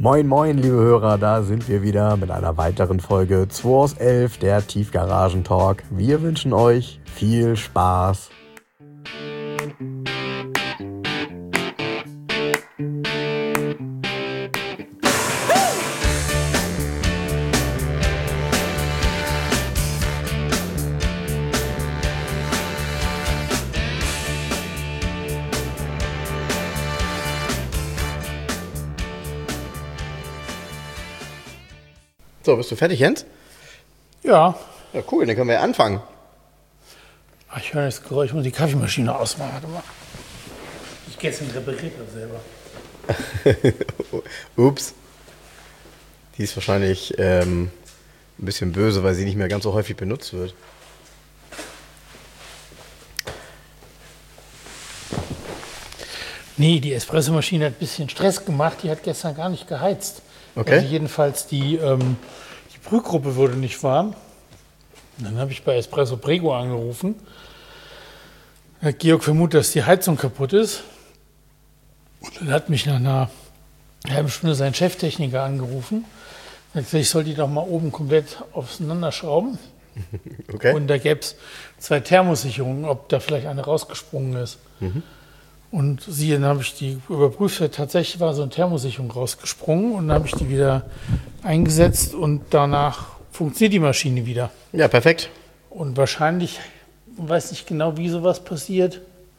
Moin moin liebe Hörer, da sind wir wieder mit einer weiteren Folge 2 aus 11, der Tiefgaragen-Talk. Wir wünschen euch viel Spaß. So, bist du fertig, Jens? Ja. Ja, cool, dann können wir ja anfangen. Ach, ich höre das Geräusch, ich muss die Kaffeemaschine ausmachen. Warte mal. Ich gestern repariert das selber. Ups. Die ist wahrscheinlich ein bisschen böse, weil sie nicht mehr ganz so häufig benutzt wird. Nee, die Espressomaschine hat ein bisschen Stress gemacht. Die hat gestern gar nicht geheizt. Okay. Also jedenfalls die Brühgruppe wurde nicht warm. Und dann habe ich bei Espresso Prego angerufen. Hat Georg vermutet, dass die Heizung kaputt ist. Und dann hat mich nach einer halben Stunde sein Cheftechniker angerufen. Er hat gesagt, ich soll die doch mal oben komplett auseinanderschrauben. Okay. Und da gäbe es 2 Thermosicherungen, ob da vielleicht eine rausgesprungen ist. Und dann habe ich die überprüft, tatsächlich war so eine Thermosicherung rausgesprungen und dann habe ich die wieder eingesetzt und danach funktioniert die Maschine wieder. Ja, perfekt. Und wahrscheinlich, man weiß nicht genau, wie sowas passiert,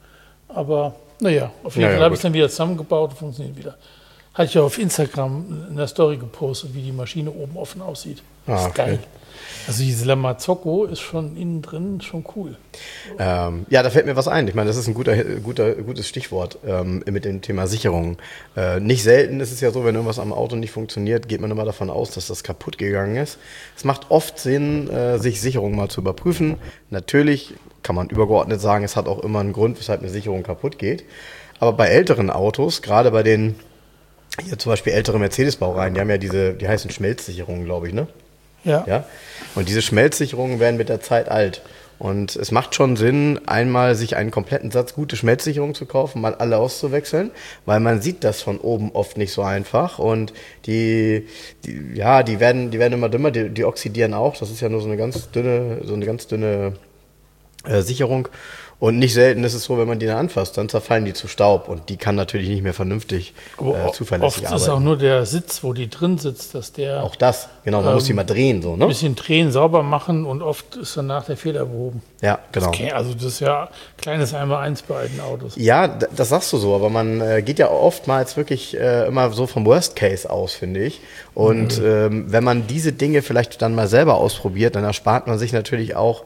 aber naja, auf jeden Fall habe ich es dann wieder zusammengebaut und funktioniert wieder. Hatte ich ja auf Instagram in der Story gepostet, wie die Maschine oben offen aussieht. Das ist geil. Also diese Lamazocco ist schon innen drin schon cool. Ja, da fällt mir was ein. Ich meine, das ist ein gutes Stichwort mit dem Thema Sicherung. Nicht selten ist es ja so, wenn irgendwas am Auto nicht funktioniert, geht man immer davon aus, dass das kaputt gegangen ist. Es macht oft Sinn, sich Sicherungen mal zu überprüfen. Natürlich kann man übergeordnet sagen, es hat auch immer einen Grund, weshalb eine Sicherung kaputt geht. Aber bei älteren Autos, gerade bei den hier zum Beispiel ältere Mercedes-Baureihen, die haben ja die heißen Schmelzsicherungen, glaube ich, ne? Ja. Und diese Schmelzsicherungen werden mit der Zeit alt. Und es macht schon Sinn, einmal sich einen kompletten Satz gute Schmelzsicherungen zu kaufen, mal alle auszuwechseln, weil man sieht das von oben oft nicht so einfach. Und die werden immer dümmer, die oxidieren auch. Das ist ja nur so eine ganz dünne Sicherung. Und nicht selten ist es so, wenn man die dann anfasst, dann zerfallen die zu Staub und die kann natürlich nicht mehr vernünftig zuverlässig arbeiten. Oft ist auch nur der Sitz, wo die drin sitzt, dass der... Auch das, genau, man muss die mal drehen, so, ne? Ein bisschen drehen, sauber machen und oft ist danach der Fehler behoben. Ja, genau. Das ist ja kleines Einmaleins bei alten Autos. Ja, das sagst du so, aber man geht ja oftmals wirklich immer so vom Worst Case aus, finde ich. Und wenn man diese Dinge vielleicht dann mal selber ausprobiert, dann erspart man sich natürlich auch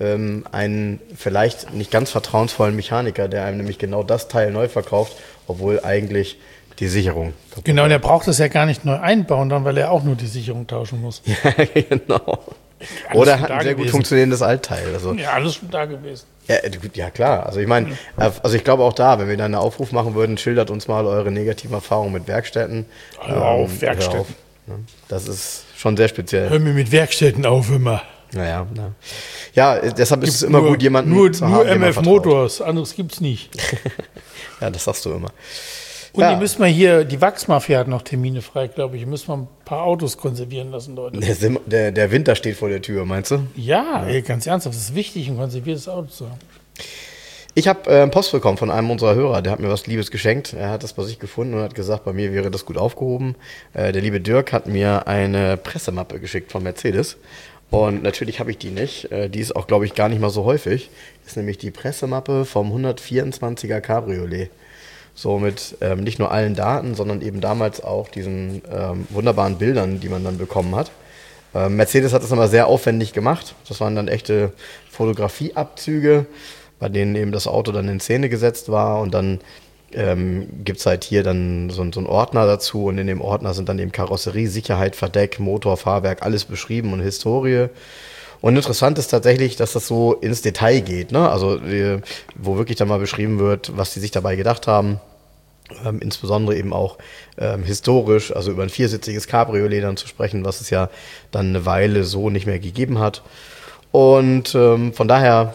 einen vielleicht nicht ganz vertrauensvollen Mechaniker, der einem nämlich genau das Teil neu verkauft, obwohl eigentlich die Sicherung kaputt ist. Genau, und er braucht das ja gar nicht neu einbauen, dann, weil er auch nur die Sicherung tauschen muss. Ja, genau. Oder er hat ein sehr gut funktionierendes Altteil. Also, ja, alles schon da gewesen. Ja, klar. Also ich meine, ich glaube auch da, wenn wir dann einen Aufruf machen würden, schildert uns mal eure negativen Erfahrungen mit Werkstätten. Hör auf, Werkstätten. Hör auf, ne? Das ist schon sehr speziell. Hör mir mit Werkstätten auf immer. Naja. Ja, deshalb ist es immer gut, jemanden zu haben, nur MF Motors, anderes gibt's nicht. Ja, das sagst du immer. Und ihr müsst mal hier, die Wachsmafia hat noch Termine frei, glaube ich. Ihr müsst mal ein paar Autos konservieren lassen, Leute. Der Winter steht vor der Tür, meinst du? Ja, ey, ganz ernsthaft, es ist wichtig, ein konserviertes Auto zu haben. Ich habe Post bekommen von einem unserer Hörer, der hat mir was Liebes geschenkt. Er hat das bei sich gefunden und hat gesagt, bei mir wäre das gut aufgehoben. Der liebe Dirk hat mir eine Pressemappe geschickt von Mercedes. Und natürlich habe ich die nicht. Die ist auch, glaube ich, gar nicht mal so häufig. Das ist nämlich die Pressemappe vom 124er Cabriolet. So mit nicht nur allen Daten, sondern eben damals auch diesen wunderbaren Bildern, die man dann bekommen hat. Mercedes hat das immer sehr aufwendig gemacht. Das waren dann echte Fotografieabzüge, bei denen eben das Auto dann in Szene gesetzt war. Und dann gibt es halt hier dann so einen Ordner dazu. Und in dem Ordner sind dann eben Karosserie, Sicherheit, Verdeck, Motor, Fahrwerk, alles beschrieben und Historie. Und interessant ist tatsächlich, dass das so ins Detail geht, ne? Also wo wirklich dann mal beschrieben wird, was die sich dabei gedacht haben. Insbesondere eben auch historisch, also über ein 4-sitziges Cabriolet dann zu sprechen, was es ja dann eine Weile so nicht mehr gegeben hat. Und von daher, ja,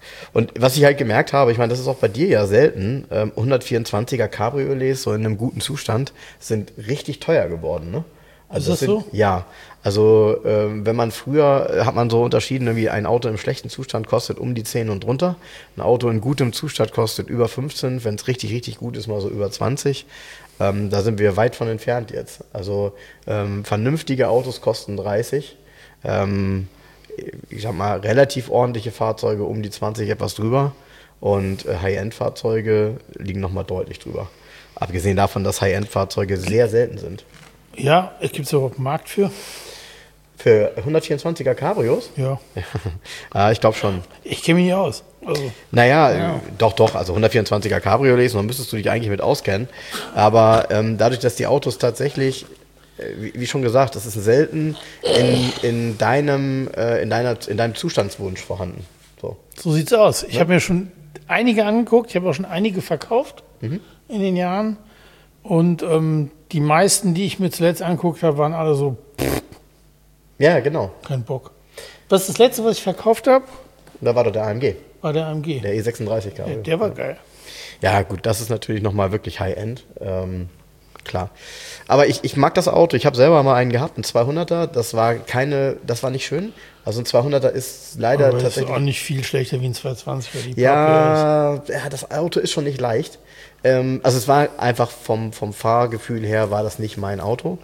Und was ich halt gemerkt habe, ich meine, das ist auch bei dir ja selten, 124er Cabriolets so in einem guten Zustand sind richtig teuer geworden, ne? Also Ist das so? Ja, also wenn man früher, hat man so unterschieden, irgendwie ein Auto im schlechten Zustand kostet um die 10 und drunter, ein Auto in gutem Zustand kostet über 15, wenn es richtig, richtig gut ist, mal so über 20. Da sind wir weit von entfernt jetzt. Also vernünftige Autos kosten 30. Ich sag mal, relativ ordentliche Fahrzeuge um die 20 etwas drüber und High-End-Fahrzeuge liegen nochmal deutlich drüber. Abgesehen davon, dass High-End-Fahrzeuge sehr selten sind. Ja, es gibt überhaupt einen Markt für. Für 124er Cabrios? Ja. Ja, ich glaube schon. Ich kenne mich nicht aus. Also, Naja, doch, also 124er Cabriolets, dann müsstest du dich eigentlich mit auskennen. Aber dadurch, dass die Autos tatsächlich, wie schon gesagt, das ist selten in deinem Zustandswunsch vorhanden. so sieht's aus. Ich habe mir schon einige angeguckt, ich habe auch schon einige verkauft in den Jahren. Und die meisten, die ich mir zuletzt angeguckt habe, waren alle so, Ja, genau. kein Bock. Was ist das letzte, was ich verkauft habe? Da war doch der AMG, War der AMG. der E36 Cabrio. Der war geil. Ja, gut, das ist natürlich nochmal wirklich High-End. Klar. Aber ich mag das Auto. Ich habe selber mal einen gehabt, einen 200er. Das war nicht schön. Also ein 200er ist leider Aber tatsächlich. ist auch nicht viel schlechter wie ein 220er. Die Ja, das Auto ist schon nicht leicht. Also es war einfach vom Fahrgefühl her war das nicht mein Auto.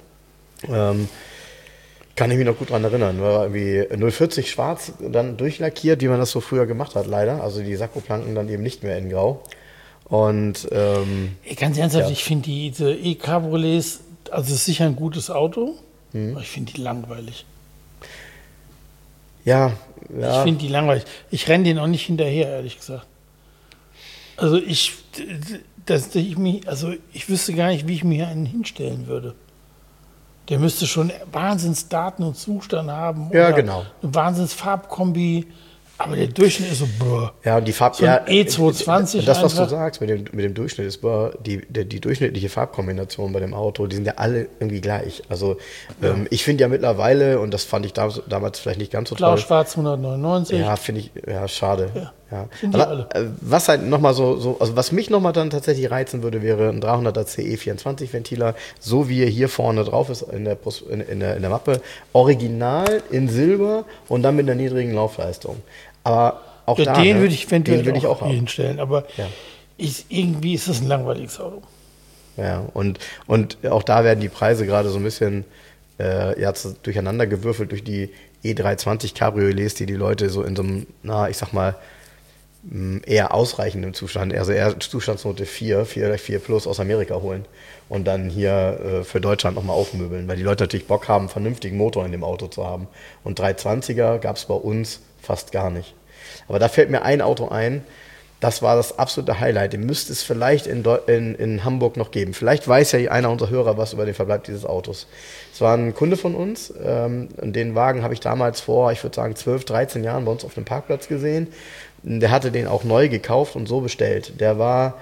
Kann ich mich noch gut dran erinnern. War irgendwie 040 schwarz, dann durchlackiert, wie man das so früher gemacht hat, leider. Also die Sakkoplanken dann eben nicht mehr in grau. Und Ey, ganz ernsthaft, ich finde diese E-Cabriolets, also es ist sicher ein gutes Auto, aber ich finde die langweilig. ja. Ich finde die langweilig. Ich renne denen auch nicht hinterher, ehrlich gesagt. Also ich wüsste gar nicht, wie ich mir hier einen hinstellen würde. Der müsste schon Wahnsinnsdaten und Zustand haben. Ja, oder genau. Eine Wahnsinnsfarbkombi. Aber der Durchschnitt ist so, Ja, und die Farb, so ein E220 das, was du einfach. sagst mit dem Durchschnitt, ist die durchschnittliche Farbkombination bei dem Auto, die sind ja alle irgendwie gleich. Also ich finde ja mittlerweile, und das fand ich damals vielleicht nicht ganz so toll. Blau-Schwarz 199. Ja, finde ich, schade. Ja. Sind die Aber, alle. was halt nochmal also was mich nochmal dann tatsächlich reizen würde, wäre ein 300er CE 24 Ventiler, so wie er hier vorne drauf ist in der Mappe, original in Silber und dann mit einer niedrigen Laufleistung. Aber auch Ja, den würde ich eventuell den will ich auch hier haben. hinstellen, aber Ja. irgendwie ist das ein langweiliges Auto. Ja, und auch da werden die Preise gerade so ein bisschen durcheinander gewürfelt durch die E320 Cabriolets, die Leute so in so einem, ich sag mal, eher ausreichendem Zustand, also eher Zustandsnote 4 plus aus Amerika holen und dann hier für Deutschland nochmal aufmöbeln, weil die Leute natürlich Bock haben, einen vernünftigen Motor in dem Auto zu haben. Und 320er gab es bei uns fast gar nicht. Aber da fällt mir ein Auto ein, das war das absolute Highlight. Den müsste es vielleicht in Hamburg noch geben. Vielleicht weiß ja einer unserer Hörer was über den Verbleib dieses Autos. Es war ein Kunde von uns. Und den Wagen habe ich damals vor, ich würde sagen, 12, 13 Jahren bei uns auf dem Parkplatz gesehen. Der hatte den auch neu gekauft und so bestellt. Der war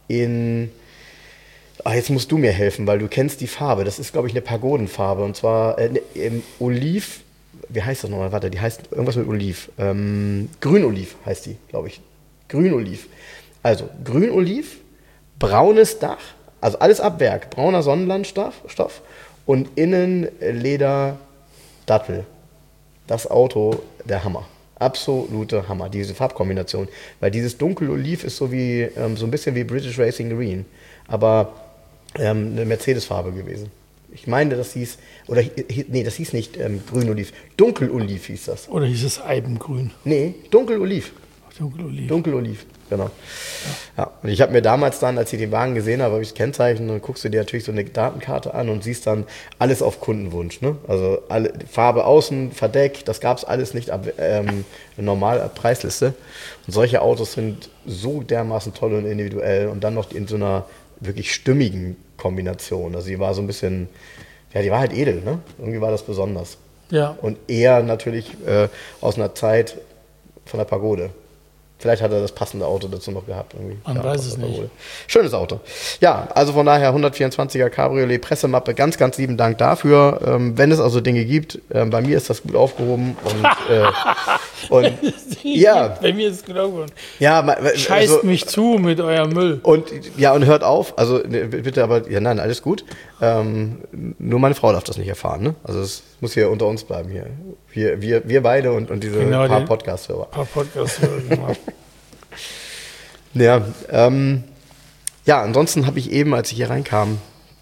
jetzt musst du mir helfen, weil du kennst die Farbe. Das ist, glaube ich, eine Pagodenfarbe. Und zwar im Oliv. Wie heißt das nochmal? Warte, die heißt irgendwas mit Oliv. Grünoliv heißt die, glaube ich. Grünoliv. Also Grünoliv, braunes Dach, also alles ab Werk, brauner Sonnenlandstoff und innen Leder Dattel. Das Auto, der Hammer. Absolute Hammer, diese Farbkombination. Weil dieses Dunkeloliv ist so ein bisschen wie British Racing Green, aber eine Mercedes-Farbe gewesen. Ich meine, das hieß nicht Grünoliv, Dunkeloliv hieß das. Oder hieß es Eibengrün? Nee, Dunkeloliv. Dunkeloliv. Dunkeloliv, genau. Ja. Und ich habe mir damals dann, als ich den Wagen gesehen habe, habe ich das Kennzeichen, dann guckst du dir natürlich so eine Datenkarte an und siehst dann alles auf Kundenwunsch. Ne? Also Farbe außen, Verdeck, das gab es alles nicht normal ab Preisliste. Und solche Autos sind so dermaßen toll und individuell und dann noch in so einer wirklich stimmigen Kombination. Also die war so ein bisschen, die war halt edel, ne? Irgendwie war das besonders. Ja. Und eher natürlich aus einer Zeit von der Pagode. Vielleicht hat er das passende Auto dazu noch gehabt. Irgendwie. Man weiß es nicht. Schönes Auto. Ja, also von daher 124er Cabriolet, Pressemappe, ganz, ganz lieben Dank dafür. Wenn es also Dinge gibt, bei mir ist das gut aufgehoben und Und ja. Bei mir ist es genau geworden. Ja, Scheißt mich zu mit eurem Müll. Und hört auf, also bitte, aber, ja, nein, alles gut. Nur meine Frau darf das nicht erfahren, ne? Also es muss hier unter uns bleiben hier. Wir beide und diese paar Podcast-Hörer. Genau. Ja, ansonsten habe ich eben, als ich hier reinkam,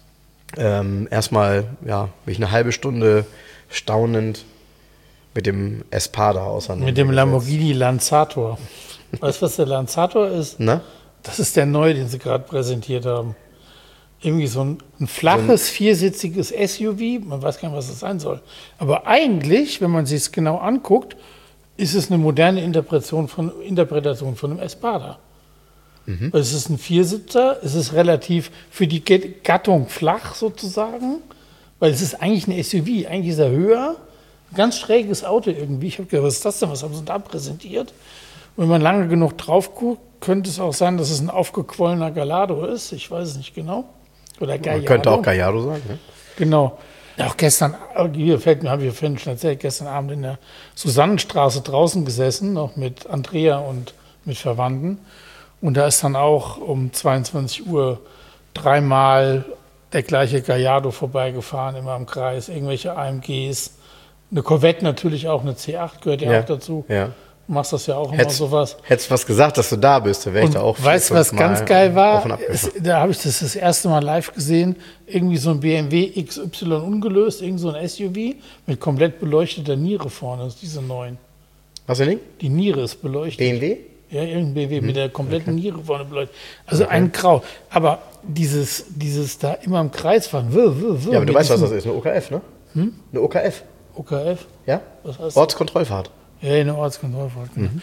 erstmal, mich eine halbe Stunde staunend mit dem Espada auseinandergesetzt. Mit dem Lamborghini Lanzator. Weißt du, was der Lanzator ist? Na? Das ist der neue, den sie gerade präsentiert haben. Irgendwie so ein flaches, viersitziges SUV. Man weiß gar nicht, was das sein soll. Aber eigentlich, wenn man sich es genau anguckt, ist es eine moderne Interpretation von einem Espada. Weil es ist ein Viersitzer, es ist relativ für die Gattung flach sozusagen, weil es ist eigentlich ein SUV, eigentlich ist er höher, ein ganz schräges Auto irgendwie. Ich habe gedacht, was ist das denn, was haben sie da präsentiert? Und wenn man lange genug drauf guckt, könnte es auch sein, dass es ein aufgequollener Gallardo ist, ich weiß es nicht genau. Oder Gallardo. Könnte auch Gallardo sein, ne? Genau. Ja, auch gestern, habe ich vorhin schon erzählt, gestern Abend in der Susannenstraße draußen gesessen, noch mit Andrea und mit Verwandten. Und da ist dann auch um 22 Uhr dreimal der gleiche Gallardo vorbeigefahren, immer im Kreis, irgendwelche AMGs. Eine Corvette natürlich auch, eine C8 gehört ja auch dazu. Ja. Du machst das ja auch immer sowas. Hättest was gesagt, dass du da bist, da wäre ich da auch. Weißt du, was ganz geil war? Da habe ich das erste Mal live gesehen. Irgendwie so ein BMW XY ungelöst, irgend so ein SUV mit komplett beleuchteter Niere vorne, das ist diese neuen. Was für ein Ding? Die Niere ist beleuchtet. BMW? Ja, irgendein BMW mit der kompletten Niere vorne beleuchtet. Also ein Grau. Aber dieses da immer im Kreis fahren. Ja, aber du weißt, was das ist. Eine OKF, ne? Eine OKF. OKF? Ja? Was heißt das? Ortskontrollfahrt. Ja, eine Ortskontrollfahrt. Genau.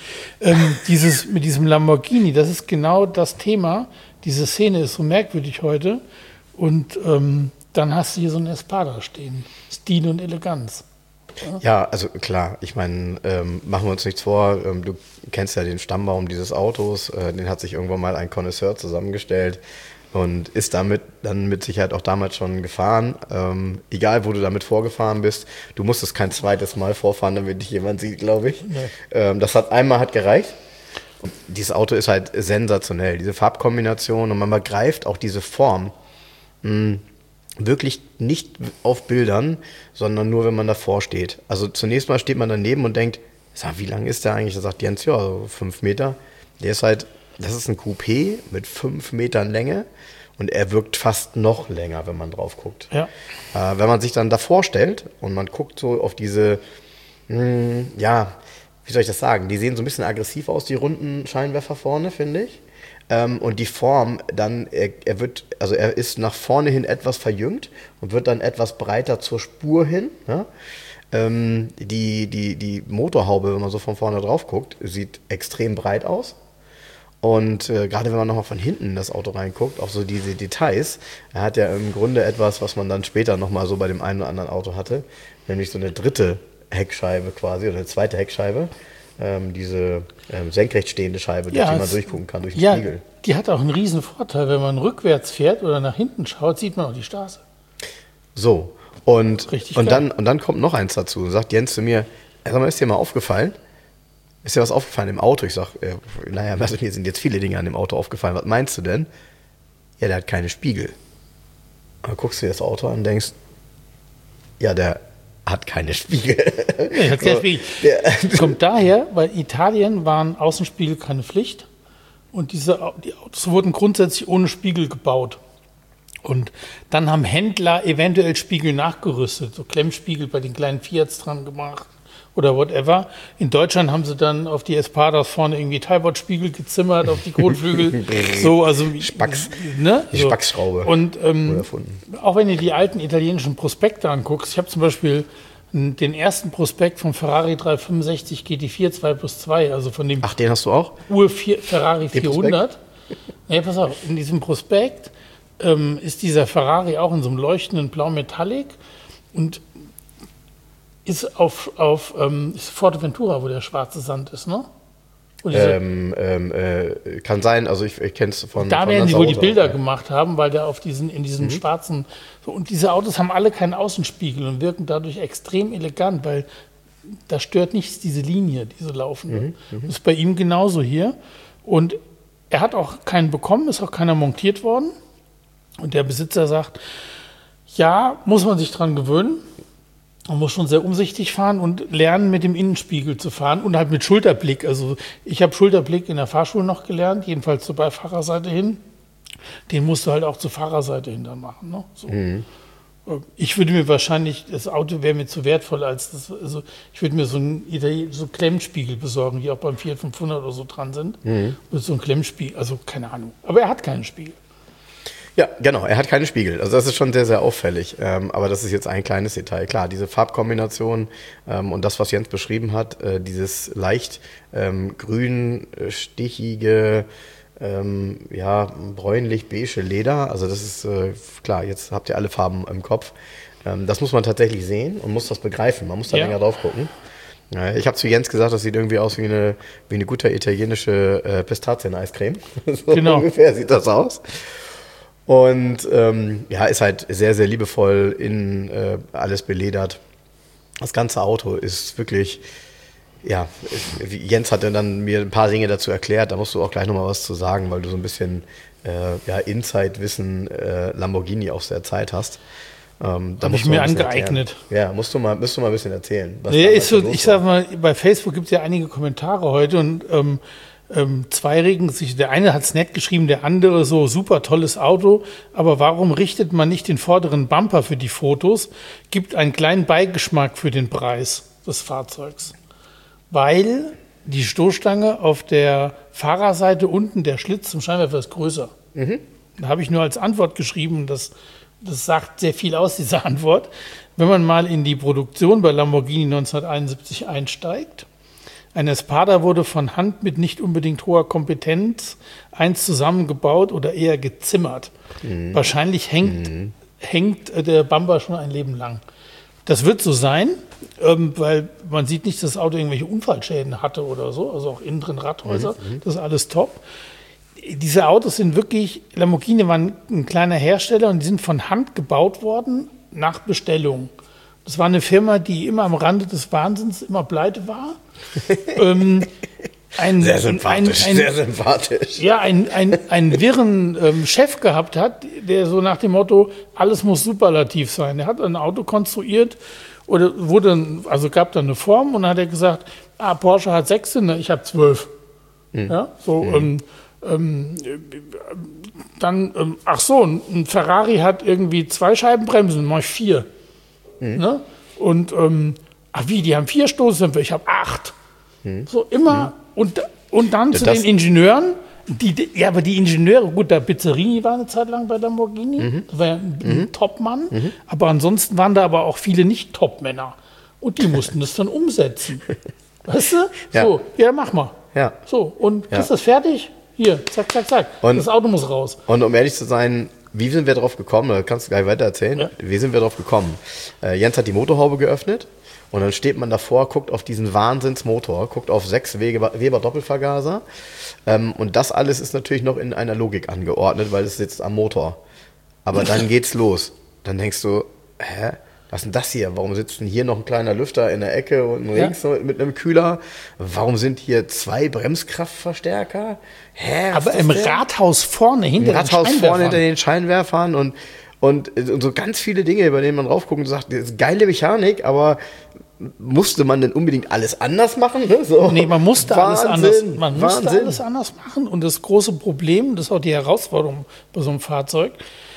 Mit diesem Lamborghini, das ist genau das Thema. Diese Szene ist so merkwürdig heute. Und dann hast du hier so einen Espada stehen. Stil und Eleganz. Ja, also klar, ich meine, machen wir uns nichts vor, du kennst ja den Stammbaum dieses Autos, den hat sich irgendwann mal ein Connoisseur zusammengestellt und ist damit dann mit Sicherheit auch damals schon gefahren. Egal, wo du damit vorgefahren bist, du musstest kein zweites Mal vorfahren, damit dich jemand sieht, glaube ich. Nee. Das hat gereicht. Und dieses Auto ist halt sensationell, diese Farbkombination und man begreift auch diese Form. Wirklich nicht auf Bildern, sondern nur, wenn man davor steht. Also zunächst mal steht man daneben und denkt, wie lang ist der eigentlich? Da sagt Jens, ja, so 5 Meter. Das ist ein Coupé mit 5 Metern Länge und er wirkt fast noch länger, wenn man drauf guckt. Ja. Wenn man sich dann davor stellt und man guckt so auf diese, wie soll ich das sagen? Die sehen so ein bisschen aggressiv aus, die runden Scheinwerfer vorne, finde ich. Und die Form dann, er ist nach vorne hin etwas verjüngt und wird dann etwas breiter zur Spur hin. Ja? Die Motorhaube, wenn man so von vorne drauf guckt, sieht extrem breit aus. Und gerade wenn man nochmal von hinten in das Auto reinguckt, auch so diese Details, er hat ja im Grunde etwas, was man dann später nochmal so bei dem einen oder anderen Auto hatte, nämlich so eine dritte Heckscheibe quasi oder eine zweite Heckscheibe. Diese senkrecht stehende Scheibe, durch die man durchgucken kann, durch den Spiegel. Die hat auch einen riesen Vorteil. Wenn man rückwärts fährt oder nach hinten schaut, sieht man auch die Straße. So, und dann kommt noch eins dazu. Sagt Jens zu mir, sag mal, ist dir mal aufgefallen? Ist dir was aufgefallen im Auto? Ich sag, mir sind jetzt viele Dinge an dem Auto aufgefallen. Was meinst du denn? Ja, der hat keine Spiegel. Dann guckst du dir das Auto an und denkst, ja, der hat keine Spiegel. Nee, hat keine Spiegel. Kommt daher, weil in Italien waren Außenspiegel keine Pflicht und die Autos wurden grundsätzlich ohne Spiegel gebaut. Und dann haben Händler eventuell Spiegel nachgerüstet, so Klemmspiegel bei den kleinen Fiats dran gemacht oder whatever. In Deutschland haben sie dann auf die Espadas vorne irgendwie Talbot-Spiegel gezimmert, auf die Kotflügel. So, also Spacks, ne? Die Spacksschraube. Und auch wenn du die alten italienischen Prospekte anguckst, ich habe zum Beispiel den ersten Prospekt vom Ferrari 365 GT4 2+2, also von dem den hast du auch? Ferrari 400. Ja, pass auf, in diesem Prospekt ist dieser Ferrari auch in so einem leuchtenden Blau Metallic und ist auf ist Forteventura, wo der schwarze Sand ist, ne? Kann sein, also ich kenne es von. Da werden sie wohl die Bilder gemacht haben, weil der in diesem schwarzen. So, und diese Autos haben alle keinen Außenspiegel und wirken dadurch extrem elegant, weil da stört nichts diese Linie, diese laufende. Das ist bei ihm genauso hier. Und er hat auch keinen bekommen, ist auch keiner montiert worden. Und der Besitzer sagt, ja, muss man sich dran gewöhnen. Man muss schon sehr umsichtig fahren und lernen, mit dem Innenspiegel zu fahren und halt mit Schulterblick. Also ich habe Schulterblick in der Fahrschule noch gelernt, jedenfalls zur Beifahrerseite hin. Den musst du halt auch zur Fahrerseite hin dann machen. Ne? So. Ich würde mir wahrscheinlich, das Auto wäre mir zu wertvoll, als das, also ich würde mir so einen Klemmspiegel besorgen, die auch beim Fiat 500 oder so dran sind. Mit so einem Klemmspiegel, also keine Ahnung. Aber er hat keinen Spiegel. Ja, genau, er hat keine Spiegel. Also das ist schon sehr, sehr auffällig. Aber das ist jetzt ein kleines Detail. Klar, diese Farbkombination und das, was Jens beschrieben hat, dieses leicht grün, stichige, bräunlich-beige Leder. Also das ist klar, jetzt habt ihr alle Farben im Kopf. Das muss man tatsächlich sehen und muss das begreifen. Man muss da länger drauf gucken. Ich habe zu Jens gesagt, das sieht irgendwie aus wie eine gute italienische Pistazien-Eiscreme. So genau. Ungefähr sieht das aus. Und ist halt sehr, sehr liebevoll in alles beledert. Das ganze Auto ist wirklich, Jens hatte dann mir ein paar Dinge dazu erklärt, da musst du auch gleich nochmal was zu sagen, weil du so ein bisschen Inside-Wissen Lamborghini aus der Zeit hast. Habe ich mir angeeignet. Ja, musst du mal ein bisschen erzählen. Ich sag mal, bei Facebook gibt es ja einige Kommentare heute und zwei regen sich, der eine hat es nett geschrieben, der andere so, super tolles Auto, aber warum richtet man nicht den vorderen Bumper für die Fotos, gibt einen kleinen Beigeschmack für den Preis des Fahrzeugs. Weil die Stoßstange auf der Fahrerseite unten, der Schlitz zum Scheinwerfer ist größer. Da habe ich nur als Antwort geschrieben, das sagt sehr viel aus, diese Antwort. Wenn man mal in die Produktion bei Lamborghini 1971 einsteigt, ein Espada wurde von Hand mit nicht unbedingt hoher Kompetenz einst zusammengebaut oder eher gezimmert. Wahrscheinlich hängt der Bumper schon ein Leben lang. Das wird so sein, weil man sieht nicht, dass das Auto irgendwelche Unfallschäden hatte oder so, also auch innen drin Radhäuser, das ist alles top. Diese Autos sind wirklich, Lamborghini war ein kleiner Hersteller und die sind von Hand gebaut worden nach Bestellung. Das war eine Firma, die immer am Rande des Wahnsinns, immer pleite war. Sehr sympathisch. Ja, einen wirren Chef gehabt hat, der so nach dem Motto, alles muss superlativ sein. Er hat ein Auto konstruiert oder gab dann eine Form und dann hat er gesagt, Porsche hat 6 Zylinder, ich habe 12. Ja, so, ein Ferrari hat irgendwie 2 Scheibenbremsen, mach ich 4. Ne? Und die haben 4 Stoßdämpfer, ich habe 8. So immer und dann zu den Ingenieuren, aber die Ingenieure, gut, der Pizzerini war eine Zeit lang bei Lamborghini, das war ja ein Topmann, aber ansonsten waren da aber auch viele Nicht-Top-Männer und die mussten das dann umsetzen. Weißt du? Ja. So, mach mal. Ja. So, und ist das fertig? Hier, zack, zack, zack. Und das Auto muss raus. Und um ehrlich zu sein, wie sind wir drauf gekommen? Da kannst du gleich weiter erzählen. Ja. Wie sind wir drauf gekommen? Jens hat die Motorhaube geöffnet und dann steht man davor, guckt auf diesen Wahnsinnsmotor, guckt auf 6 Weber Doppelvergaser. Und das alles ist natürlich noch in einer Logik angeordnet, weil es sitzt am Motor. Aber dann geht's los. Dann denkst du, was ist denn das hier? Warum sitzt denn hier noch ein kleiner Lüfter in der Ecke und links mit einem Kühler? Warum sind hier 2 Bremskraftverstärker? Aber im Rathaus vorne hinter den Scheinwerfern und so ganz viele Dinge, über denen man draufguckt und sagt, das ist geile Mechanik, aber musste man denn unbedingt alles anders machen? Ne? So. Nee, man musste alles anders machen. Und das große Problem, das ist auch die Herausforderung bei so einem Fahrzeug,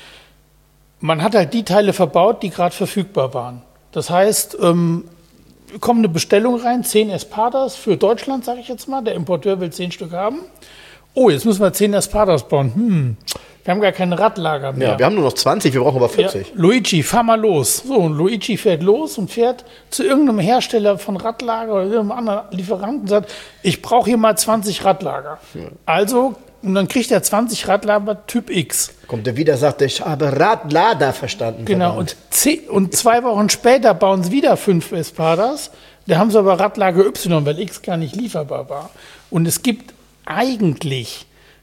man hat halt die Teile verbaut, die gerade verfügbar waren. Das heißt, kommt eine Bestellung rein, 10 Espadas für Deutschland, sage ich jetzt mal. Der Importeur will 10 Stück haben. Oh, jetzt müssen wir 10 Espadas bauen. Wir haben gar kein Radlager mehr. Ja, wir haben nur noch 20, wir brauchen aber 40. Ja, Luigi, fahr mal los. So, und Luigi fährt los und fährt zu irgendeinem Hersteller von Radlager oder irgendeinem anderen Lieferanten und sagt, ich brauche hier mal 20 Radlager. Ja. Also, und dann kriegt er 20 Radlager Typ X. Kommt er wieder, sagt, ich habe Radlader verstanden. Genau, und 2 Wochen später bauen sie wieder 5 Espadas. Da haben sie aber Radlager Y, weil X gar nicht lieferbar war. Und es gibt eigentlich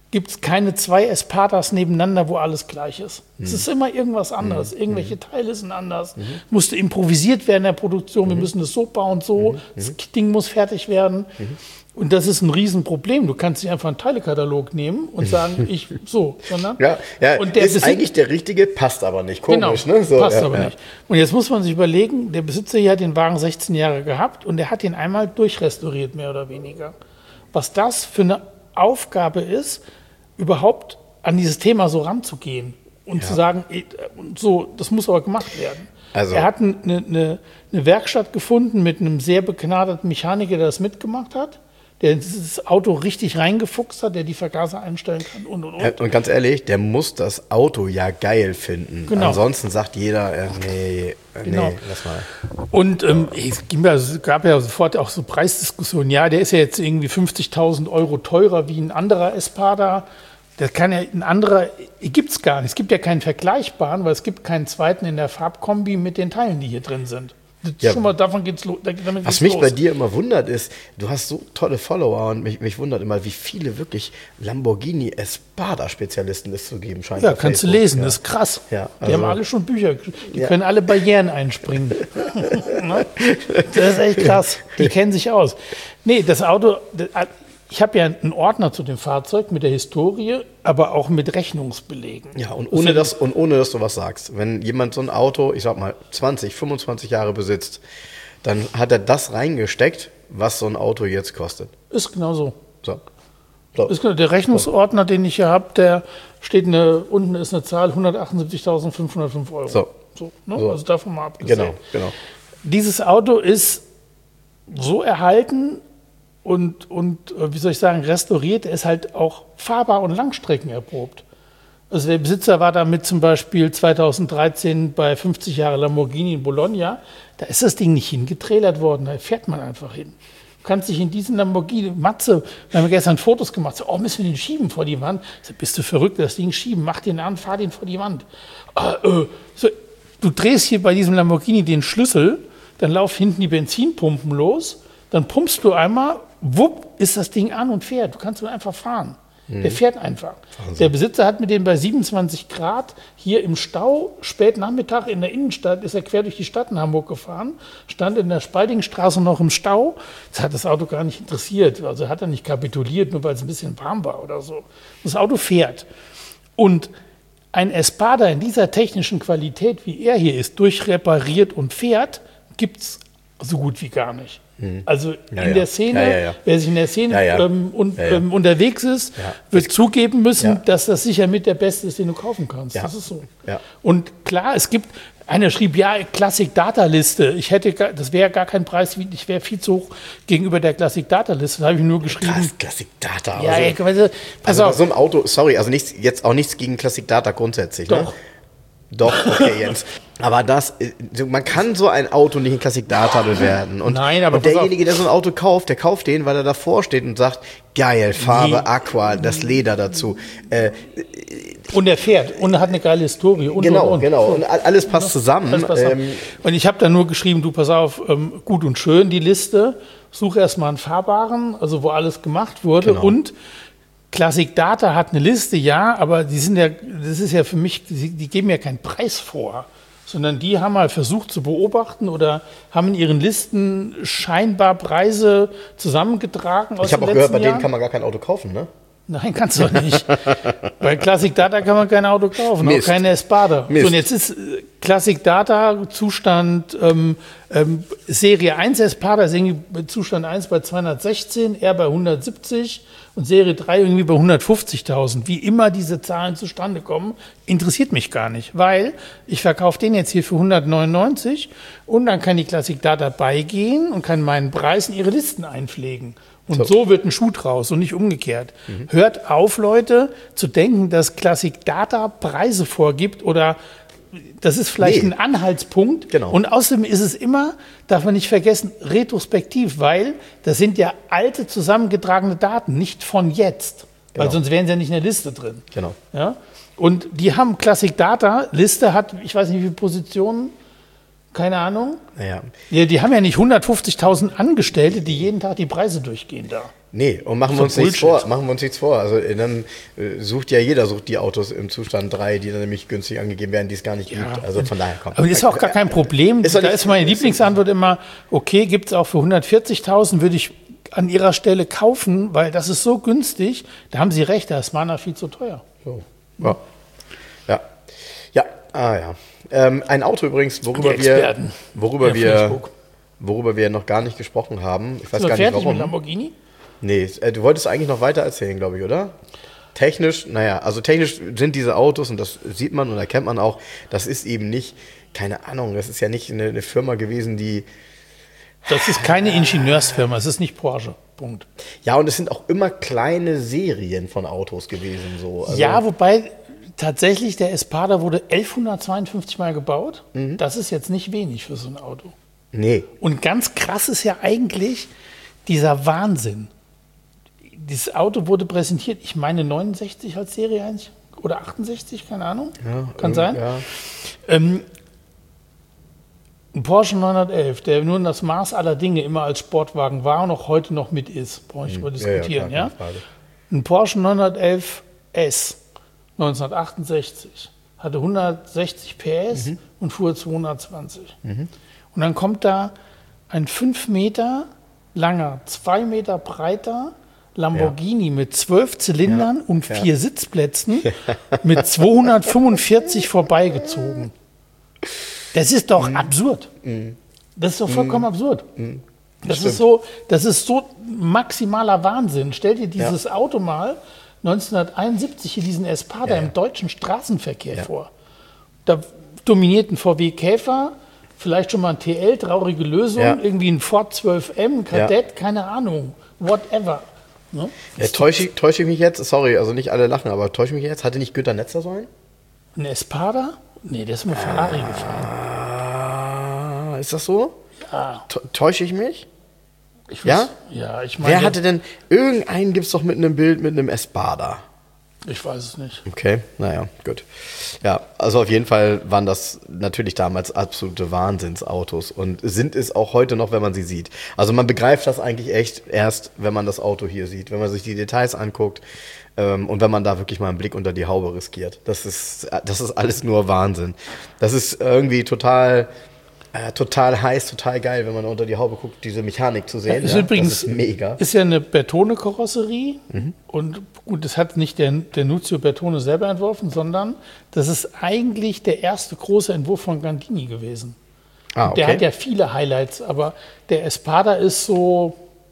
gibt es keine zwei Espadas nebeneinander, wo alles gleich ist. Es ist immer irgendwas anderes. Irgendwelche Teile sind anders. Musste improvisiert werden in der Produktion. Wir müssen das so bauen, so. Das Ding muss fertig werden. Und das ist ein Riesenproblem. Du kannst nicht einfach einen Teilekatalog nehmen und sagen, sondern. Und der ist eigentlich der richtige, passt aber nicht. Komisch, genau, ne? So, passt aber nicht. Und jetzt muss man sich überlegen, der Besitzer hier hat den Wagen 16 Jahre gehabt und der hat ihn einmal durchrestauriert, mehr oder weniger. Was das für eine Aufgabe ist, überhaupt an dieses Thema so ranzugehen und zu sagen, das muss aber gemacht werden. Also, er hat eine Werkstatt gefunden mit einem sehr begnadeten Mechaniker, der das mitgemacht hat, der dieses Auto richtig reingefuchst hat, der die Vergaser einstellen kann und. Und ganz ehrlich, der muss das Auto ja geil finden. Genau. Ansonsten sagt jeder, nee, lass mal. Und es gab ja sofort auch so Preisdiskussionen. Ja, der ist ja jetzt irgendwie 50.000 Euro teurer wie ein anderer Espada. Das kann ja ein anderer, gibt es gar nicht. Es gibt ja keinen vergleichbaren, weil es gibt keinen zweiten in der Farbkombi mit den Teilen, die hier drin sind. Schon mal, davon geht's los. Was mich bei dir immer wundert ist, du hast so tolle Follower und mich wundert immer, wie viele wirklich Lamborghini Espada-Spezialisten es zu geben scheint. Ja, kannst du lesen, das ist krass. Ja, die haben alle schon Bücher, die können alle Barrieren einspringen. Das ist echt krass, die kennen sich aus. Nee, das Auto, ich habe ja einen Ordner zu dem Fahrzeug mit der Historie, aber auch mit Rechnungsbelegen. Ja, und ohne dass du was sagst. Wenn jemand so ein Auto, ich sag mal, 20, 25 Jahre besitzt, dann hat er das reingesteckt, was so ein Auto jetzt kostet. Ist genau so. So. Ist genau, der Rechnungsordner, den ich hier habe, der steht unten ist eine Zahl, 178.505 Euro. So. Also davon mal abgesehen. Genau. Dieses Auto ist so erhalten, und wie soll ich sagen, restauriert, er ist halt auch fahrbar und Langstrecken erprobt. Also der Besitzer war damit zum Beispiel 2013 bei 50 Jahre Lamborghini in Bologna. Da ist das Ding nicht hingetrailert worden, da fährt man einfach hin. Du kannst dich in diesen Lamborghini, Matze, wir haben gestern Fotos gemacht, so, müssen wir den schieben vor die Wand? Ich so, bist du verrückt, das Ding schieben, mach den an, fahr den vor die Wand. So, du drehst hier bei diesem Lamborghini den Schlüssel, dann laufen hinten die Benzinpumpen los, dann pumpst du einmal, wupp, ist das Ding an und fährt. Du kannst einfach fahren. Der fährt einfach. Wahnsinn. Der Besitzer hat mit dem bei 27 Grad hier im Stau, spät Nachmittag in der Innenstadt, ist er quer durch die Stadt in Hamburg gefahren, stand in der Spaldingstraße noch im Stau. Das hat das Auto gar nicht interessiert. Also hat er nicht kapituliert, nur weil es ein bisschen warm war oder so. Das Auto fährt. Und ein Espada in dieser technischen Qualität, wie er hier ist, durchrepariert und fährt, gibt es so gut wie gar nicht. Also der Szene, wer sich in der Szene unterwegs ist, wird zugeben müssen, dass das sicher mit der Beste ist, den du kaufen kannst. Ja. Das ist so. Ja. Und klar, es gibt, einer schrieb, Classic-Data-Liste. Das wäre gar kein Preis, ich wäre viel zu hoch gegenüber der Classic-Data-Liste. Da habe ich nur geschrieben. Classic-Data. Ja, pass auf. Bei so einem Auto, sorry, also jetzt auch nichts gegen Classic-Data grundsätzlich. Doch. Ne? Doch, okay, Jens. Aber man kann so ein Auto nicht in Classic Data bewerten. Nein, aber und derjenige, der so ein Auto kauft, der kauft den, weil er davor steht und sagt, geil, Farbe, Aqua, das Leder dazu. Und er fährt und hat eine geile Historie. Genau. Und alles passt zusammen. Und ich habe da nur geschrieben, du pass auf, gut und schön die Liste, suche erstmal einen fahrbaren, also wo alles gemacht wurde und Classic Data hat eine Liste, aber das ist ja für mich, die geben ja keinen Preis vor, sondern die haben halt versucht zu beobachten oder haben in ihren Listen scheinbar Preise zusammengetragen. Ich habe auch gehört, bei denen kann man gar kein Auto kaufen, ne? Nein, kannst du doch nicht. Bei Classic Data kann man kein Auto kaufen, auch keine Espada. So, und jetzt ist Classic Data Zustand Serie 1 Espada ist irgendwie Zustand 1 bei 216, er bei 170 und Serie 3 irgendwie bei 150.000. Wie immer diese Zahlen zustande kommen, interessiert mich gar nicht, weil ich verkaufe den jetzt hier für 199 und dann kann die Classic Data beigehen und kann meinen Preis in ihre Listen einpflegen. Und so wird ein Schuh draus und nicht umgekehrt. Hört auf, Leute, zu denken, dass Classic Data Preise vorgibt oder das ist vielleicht ein Anhaltspunkt. Genau. Und außerdem ist es immer, darf man nicht vergessen, retrospektiv, weil das sind ja alte zusammengetragene Daten, nicht von jetzt. Weil sonst wären sie ja nicht in der Liste drin. Genau. Ja? Und die haben Classic Data, Liste hat, ich weiß nicht wie viele Positionen, keine Ahnung. Naja. Die haben ja nicht 150.000 Angestellte, die jeden Tag die Preise durchgehen da. Nee, und machen wir uns nichts vor. Also dann sucht die Autos im Zustand 3, die dann nämlich günstig angegeben werden, die es gar nicht gibt. Also von daher kommt. Aber das ist auch gar kein Problem. Da ist meine Lieblingsantwort immer, okay, gibt es auch für 140.000, würde ich an ihrer Stelle kaufen, weil das ist so günstig. Da haben Sie recht, da ist Mana viel zu teuer. So. Ja. Ein Auto übrigens, worüber wir noch gar nicht gesprochen haben. Ich weiß gar nicht, warum. Mit Lamborghini? Nee, du wolltest eigentlich noch weiter erzählen, glaube ich, oder? Technisch sind diese Autos, und das sieht man und erkennt man auch, das ist eben nicht, keine Ahnung, das ist ja nicht eine Firma gewesen, die... Das ist keine Ingenieursfirma, es ist nicht Porsche, Punkt. Ja, und es sind auch immer kleine Serien von Autos gewesen. So. Also ja, wobei tatsächlich der Espada wurde 1152 Mal gebaut. Das ist jetzt nicht wenig für so ein Auto. Nee. Und ganz krass ist ja eigentlich dieser Wahnsinn. Dieses Auto wurde präsentiert, ich meine 69 als Serie 1 oder 68, keine Ahnung. Ja, kann sein. Ja. Ein Porsche 911, der nur das Maß aller Dinge immer als Sportwagen war und auch heute noch mit ist, brauche ich mal diskutieren. Ja. Ein Porsche 911 S 1968 hatte 160 PS und fuhr 220. Und dann kommt da ein 5 Meter langer, 2 Meter breiter Lamborghini mit 12 Zylindern und 4 Sitzplätzen mit 245 vorbeigezogen. Das ist doch absurd. Das ist doch vollkommen absurd. Das ist so maximaler Wahnsinn. Stell dir dieses Auto mal 1971 hier diesen Espada im deutschen Straßenverkehr vor. Da dominiert ein VW Käfer, vielleicht schon mal ein TL, traurige Lösung, irgendwie ein Ford 12M, ein Kadett, keine Ahnung, whatever. Ne? Täusche ich mich jetzt? Sorry, also nicht alle lachen, aber täusche ich mich jetzt? Hatte nicht Günter Netzer so einen? Ein Espada? Nee, der ist mit Ferrari gefahren. Ist das so? Ja. Täusche ich mich? Ich meine... Wer hatte denn... Irgendeinen gibt es doch mit einem Bild mit einem Espada. Ich weiß es nicht. Okay, naja, gut. Ja, also auf jeden Fall waren das natürlich damals absolute Wahnsinnsautos und sind es auch heute noch, wenn man sie sieht. Also man begreift das eigentlich echt erst, wenn man das Auto hier sieht, wenn man sich die Details anguckt und wenn man da wirklich mal einen Blick unter die Haube riskiert. Das ist alles nur Wahnsinn. Das ist irgendwie total heiß, total geil, wenn man unter die Haube guckt, diese Mechanik zu sehen. Ist übrigens, das ist mega. Ist ja eine Bertone-Karosserie und gut, das hat nicht der Nuzio Bertone selber entworfen, sondern das ist eigentlich der erste große Entwurf von Gandini gewesen. Okay. Der hat ja viele Highlights, aber der Espada ist so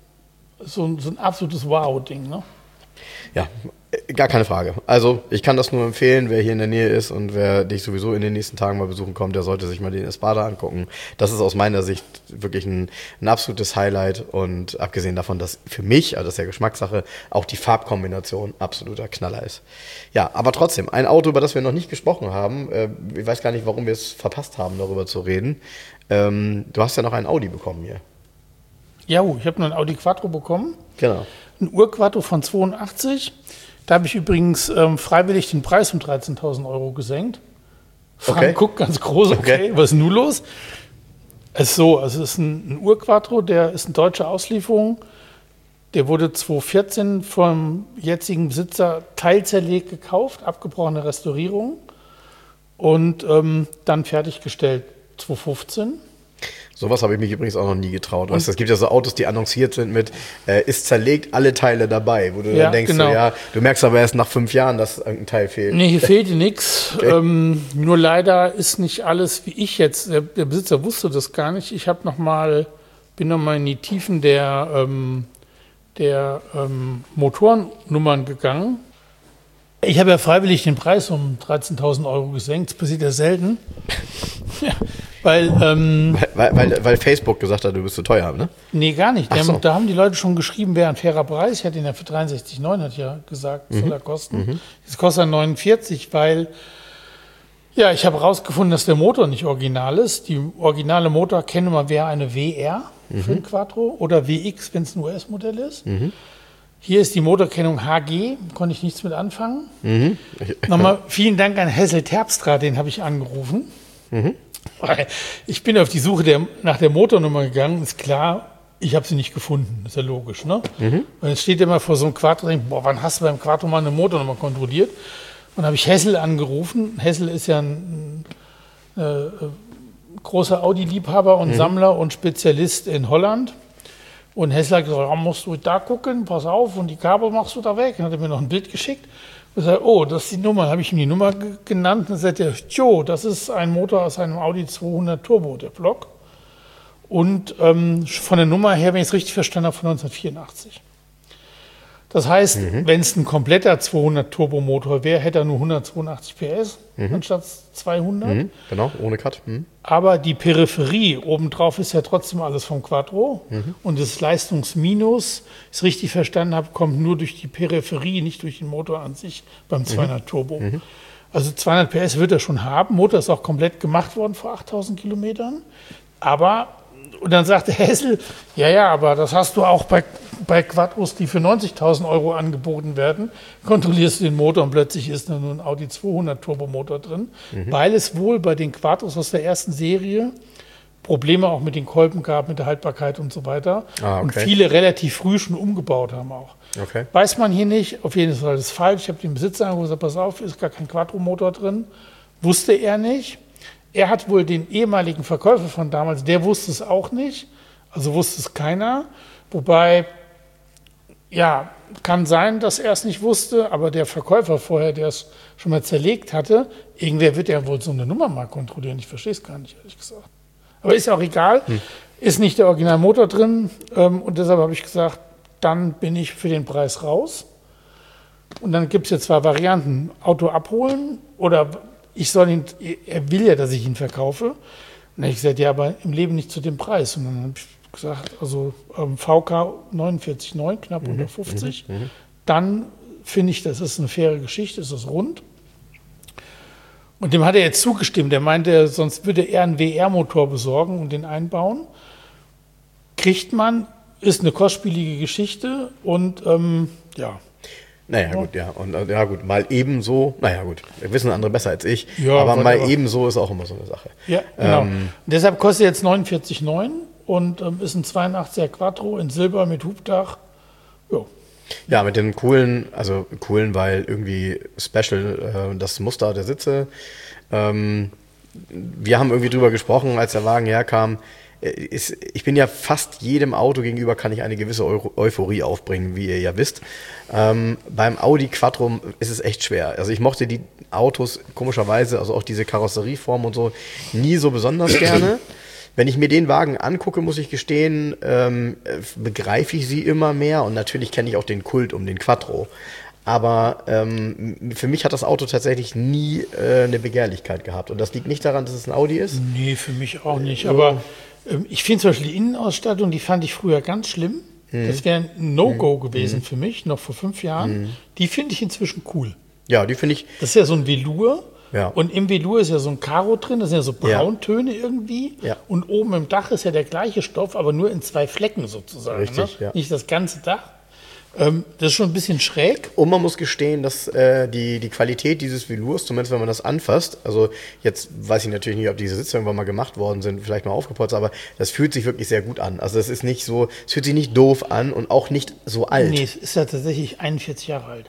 ein absolutes Wow-Ding, ne? Ja, gar keine Frage. Also ich kann das nur empfehlen, wer hier in der Nähe ist und wer dich sowieso in den nächsten Tagen mal besuchen kommt, der sollte sich mal den Espada angucken. Das ist aus meiner Sicht wirklich ein absolutes Highlight und abgesehen davon, dass für mich, also das ist ja Geschmackssache, auch die Farbkombination absoluter Knaller ist. Ja, aber trotzdem, ein Auto, über das wir noch nicht gesprochen haben, ich weiß gar nicht, warum wir es verpasst haben, darüber zu reden. Du hast ja noch einen Audi bekommen hier. Ja, ich habe noch einen Audi Quattro bekommen. Genau. Ein Urquattro von 82. Da habe ich übrigens freiwillig den Preis um 13.000 Euro gesenkt. Frank guckt ganz groß, okay, was ist nun los? Es ist so, also es ist ein Urquattro, der ist eine deutsche Auslieferung. Der wurde 2014 vom jetzigen Besitzer teilzerlegt gekauft, abgebrochene Restaurierung und dann fertiggestellt 2015. Sowas habe ich mich übrigens auch noch nie getraut. Weißt, es gibt ja so Autos, die annonciert sind mit ist zerlegt, alle Teile dabei. Wo du dann denkst, genau. Du merkst aber erst nach 5 Jahren, dass irgendein Teil fehlt. Nee, hier fehlt dir nichts. Okay. Nur leider ist nicht alles wie ich jetzt. Der Besitzer wusste das gar nicht. Ich habe bin noch mal in die Tiefen der Motorennummern gegangen. Ich habe ja freiwillig den Preis um 13.000 Euro gesenkt. Das passiert ja selten. Ja. Weil Facebook gesagt hat, du bist zu teuer, ne? Nee, gar nicht. Da haben die Leute schon geschrieben, wäre ein fairer Preis. Ich hatte ihn ja für 63,9, hat ja gesagt, soll er kosten. Jetzt kostet er 49, weil ich habe herausgefunden, dass der Motor nicht original ist. Die originale Motorkennummer wäre eine WR für ein Quattro oder WX, wenn es ein US-Modell ist. Hier ist die Motorkennung HG, konnte ich nichts mit anfangen. Nochmal vielen Dank an Hessel Terpstra, den habe ich angerufen. Ich bin auf die Suche nach der Motornummer gegangen, ist klar, Ich habe sie nicht gefunden, ist ja logisch, ne? Weil es steht immer vor so einem Quattro, denkt, boah, wann hast du beim Quattro mal eine Motornummer kontrolliert? Und habe ich Hessel angerufen. Hessel ist ja ein großer Audi-Liebhaber und Sammler und Spezialist in Holland. Und Hessel hat gesagt, musst du da gucken, pass auf, und die Kabel machst du da weg. Dann hat er mir noch ein Bild geschickt. Und gesagt, oh, das ist die Nummer. Dann habe ich ihm die Nummer genannt. Dann sagt er, jo, das ist ein Motor aus einem Audi 200 Turbo, der Block. Und von der Nummer her, wenn ich es richtig verstanden habe, von 1984. Das heißt, wenn es ein kompletter 200 Turbomotor wäre, hätte er nur 182 PS anstatt 200. Genau, ohne Cut. Aber die Peripherie obendrauf ist ja trotzdem alles vom Quattro. Und das Leistungsminus, wenn ich es richtig verstanden habe, kommt nur durch die Peripherie, nicht durch den Motor an sich beim 200 Turbo. Also 200 PS wird er schon haben. Motor ist auch komplett gemacht worden vor 8000 Kilometern. Aber, und dann sagte Hessel, ja, aber das hast du auch bei Quattros, die für 90.000 € angeboten werden, kontrollierst du den Motor und plötzlich ist da nur ein Audi 200 Turbomotor drin, weil es wohl bei den Quattros aus der ersten Serie Probleme auch mit den Kolben gab, mit der Haltbarkeit und so weiter. Und viele relativ früh schon umgebaut haben auch. Weiß man hier nicht, auf jeden Fall ist es falsch. Ich habe den Besitzer angerufen und gesagt, pass auf, ist gar kein Quattro-Motor drin. Wusste er nicht. Er hat wohl den ehemaligen Verkäufer von damals, der wusste es auch nicht. Also wusste es keiner. Wobei, ja, kann sein, dass er es nicht wusste, aber der Verkäufer vorher, der es schon mal zerlegt hatte, irgendwer wird ja wohl so eine Nummer mal kontrollieren. Ich verstehe es gar nicht, ehrlich gesagt. Aber ist ja auch egal. Ist nicht der Originalmotor drin. Und deshalb habe ich gesagt, dann bin ich für den Preis raus. Und dann gibt es ja zwei Varianten. Auto abholen oder ich soll ihn, er will ja, dass ich ihn verkaufe. Und dann habe ich gesagt, ja, aber im Leben nicht zu dem Preis. Und dann habe ich gesagt, also VK 49,9, knapp unter 50. Dann finde ich, das ist eine faire Geschichte, ist das rund. Und dem hat er jetzt zugestimmt. Er meinte, sonst würde er einen WR-Motor besorgen und den einbauen. Kriegt man, ist eine kostspielige Geschichte und ja. Naja, gut, ja. Und ja, gut, mal ebenso, naja, gut, wissen andere besser als ich, ja, aber mal ebenso ist auch immer so eine Sache. Ja, genau. Deshalb kostet jetzt 49,9 und ist ein 82er Quattro in Silber mit Hubdach. Jo. Ja, mit den coolen, weil irgendwie special, das Muster der Sitze. Wir haben irgendwie drüber gesprochen, als der Wagen herkam. Ich bin ja fast jedem Auto gegenüber, kann ich eine gewisse Euphorie aufbringen, wie ihr ja wisst. Beim Audi Quattro ist es echt schwer. Also ich mochte die Autos komischerweise, also auch diese Karosserieform und so, nie so besonders gerne. Wenn ich mir den Wagen angucke, muss ich gestehen, begreife ich sie immer mehr. Und natürlich kenne ich auch den Kult um den Quattro. Aber für mich hat das Auto tatsächlich nie eine Begehrlichkeit gehabt. Und das liegt nicht daran, dass es ein Audi ist. Nee, für mich auch nicht. Aber ich finde zum Beispiel die Innenausstattung, die fand ich früher ganz schlimm. Das wäre ein No-Go gewesen für mich, noch vor 5 Jahren. Die finde ich inzwischen cool. Ja, die finde ich. Das ist ja so ein Velour. Ja. Und im Velour ist ja so ein Karo drin, das sind ja so Brauntöne irgendwie. Ja. Und oben im Dach ist ja der gleiche Stoff, aber nur in 2 Flecken sozusagen. Richtig, ne? ja. Nicht das ganze Dach. Das ist schon ein bisschen schräg. Und man muss gestehen, dass die Qualität dieses Velours, zumindest wenn man das anfasst, also jetzt weiß ich natürlich nicht, ob diese Sitze irgendwann mal gemacht worden sind, vielleicht mal aufgeputzt, aber das fühlt sich wirklich sehr gut an. Also es ist nicht so, es fühlt sich nicht doof an und auch nicht so alt. Nee, es ist ja tatsächlich 41 Jahre alt.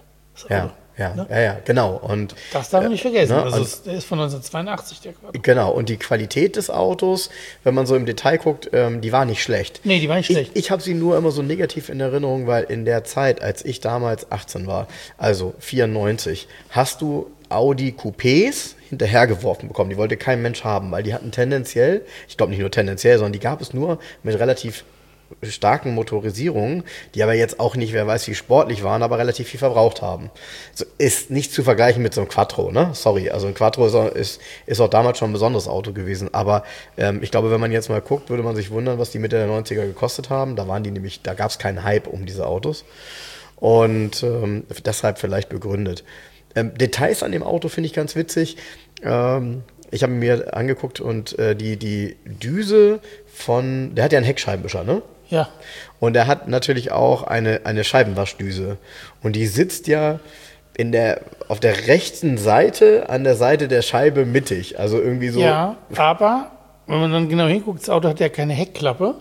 Ja, genau. Und das darf man nicht vergessen. Ne? Also der ist von 1982, der Quattro. Genau, und die Qualität des Autos, wenn man so im Detail guckt, die war nicht schlecht. Nee, die war nicht schlecht. Ich habe sie nur immer so negativ in Erinnerung, weil in der Zeit, als ich damals 18 war, also 94, hast du Audi Coupés hinterhergeworfen bekommen. Die wollte kein Mensch haben, weil die hatten tendenziell, ich glaube nicht nur tendenziell, sondern die gab es nur mit relativ starken Motorisierungen, die aber jetzt auch nicht, wer weiß wie sportlich waren, aber relativ viel verbraucht haben. So, ist nicht zu vergleichen mit so einem Quattro, ne? Sorry, also ein Quattro ist auch damals schon ein besonderes Auto gewesen, aber ich glaube, wenn man jetzt mal guckt, würde man sich wundern, was die Mitte der 90er gekostet haben. Da waren die nämlich, da gab es keinen Hype um diese Autos und deshalb vielleicht begründet. Details an dem Auto finde ich ganz witzig. Ich habe mir angeguckt und die Düse der hat ja einen Heckscheibenwischer, ne? Ja. Und er hat natürlich auch eine Scheibenwaschdüse. Und die sitzt ja auf der rechten Seite, an der Seite der Scheibe mittig. Also irgendwie so. Ja, aber wenn man dann genau hinguckt, das Auto hat ja keine Heckklappe,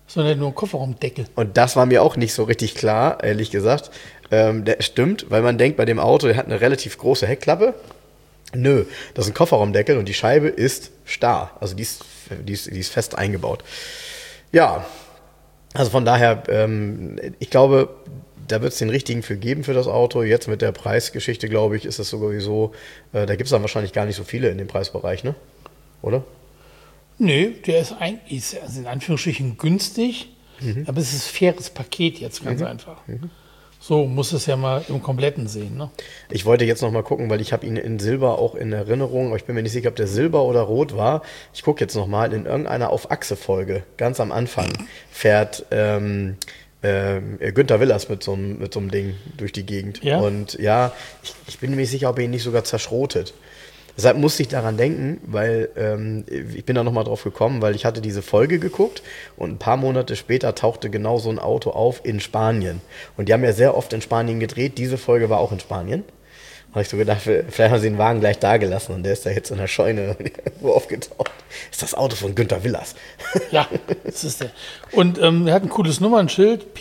sondern nur ein Kofferraumdeckel. Und das war mir auch nicht so richtig klar, ehrlich gesagt. Der stimmt, weil man denkt bei dem Auto, der hat eine relativ große Heckklappe. Nö, das ist ein Kofferraumdeckel und die Scheibe ist starr. Also die ist fest eingebaut. Ja, also von daher, ich glaube, da wird es den richtigen für geben für das Auto. Jetzt mit der Preisgeschichte, glaube ich, ist es sowieso, da gibt es dann wahrscheinlich gar nicht so viele in dem Preisbereich, ne? Oder? Nö, der ist eigentlich also in Anführungsstrichen günstig, aber es ist ein faires Paket jetzt ganz einfach. So muss es ja mal im Kompletten sehen. Ne? Ich wollte jetzt noch mal gucken, weil ich habe ihn in Silber auch in Erinnerung, aber ich bin mir nicht sicher, ob der Silber oder Rot war. Ich gucke jetzt noch mal in irgendeiner Auf-Achse-Folge, ganz am Anfang, fährt Günther Willers mit so einem Ding durch die Gegend. Ja? Und ja, ich bin mir nicht sicher, ob er ihn nicht sogar zerschrotet. Deshalb musste ich daran denken, weil ich bin da nochmal drauf gekommen, weil ich hatte diese Folge geguckt und ein paar Monate später tauchte genau so ein Auto auf in Spanien. Und die haben ja sehr oft in Spanien gedreht. Diese Folge war auch in Spanien. Da habe ich so gedacht, vielleicht haben sie den Wagen gleich da gelassen und der ist da jetzt in der Scheune irgendwo aufgetaucht. Das ist das Auto von Günther Willers. Ja, das ist der. Und er hat ein cooles Nummernschild,